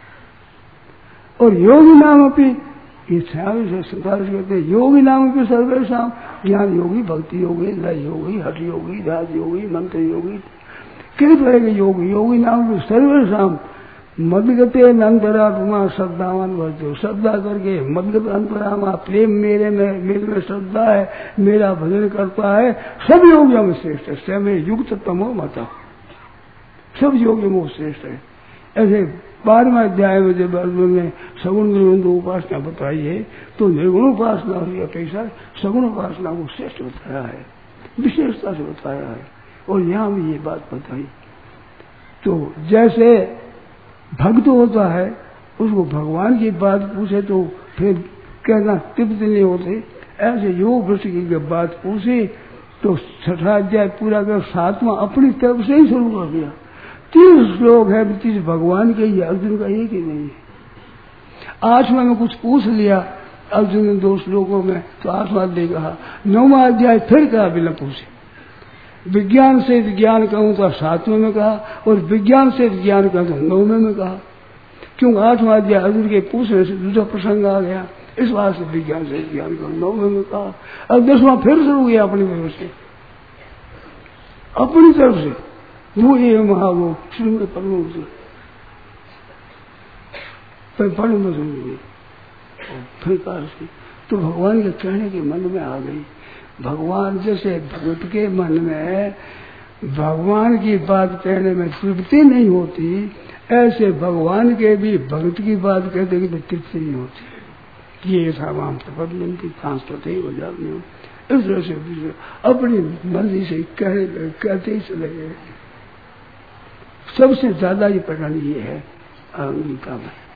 और योगी नाम अपनी ये सिफारिश करते हैं, योगी नाम अपनी सर्वेशम, ज्ञान योगी, भक्ति योगी, लय योगी, हठ योगी, ध्यान योगी, मंत्र योगी, किस तरह के योगी। योगी नाम अपनी सर्वेशम मदगते अंतरात्मा श्रद्धावान वर्तो, श्रद्धा करके मदगत अंतरात्मा प्रेम मेरे में श्रद्धा है, मेरा भजन करता है, सब योगियों में श्रेष्ठ है। स्वयं युक्त तमो मता, सब योगियों में श्रेष्ठ है। ऐसे 12वें अध्याय में जब अर्जुन ने सगुण निर्गुण उपासना बताई है तो निर्गुण उपासना की अपेक्षा सगुण उपासना को श्रेष्ठ बताया है, विशेषता से बताया है। और यहाँ भी ये बात बताई। तो जैसे भक्त होता है उसको भगवान की बात पूछे तो फिर कहना तृप्त नहीं होते, ऐसे योग वृष्टि की बात पूछे तो 6वां अध्याय पूरा कर 7वां अपनी तरफ से ही शुरू कर दिया। 30 श्लोक है, 30 भगवान के ही, अर्जुन का एक ही नहीं है। 8वां में कुछ पूछ लिया अर्जुन ने 2 श्लोकों में तो 8वां अध्याय कहा। 9वां अध्याय फिर कहा बिना पूछे, विज्ञान से ज्ञान कहूं तो 7वें में कहा, और विज्ञान से ज्ञान कहूं तो 9वें में कहा। क्योंकि 8वां अध्याय अर्जुन के पूछने से दूसरा प्रसंग आ गया, इस बात से विज्ञान से ज्ञान कहूं 9वें में कहा। और 10वां फिर शुरू किया अपनी तरफ से, अपनी तरफ से वो ये महावो श्रीमद परम फिर कहा तो भगवान के कहने के मन में आ गई। भगवान जैसे भगत के मन में भगवान की बात कहने में तृप्ति नहीं होती, ऐसे भगवान के भी भगत की बात कहते कि तृप्ति नहीं होती। ये था वहां प्रपंच सांस्कृत ही हो जाती हूँ। इस तरह से अपनी मर्जी से कहते ही चले गए। सबसे ज्यादा ये प्रकरण ये है गीता में।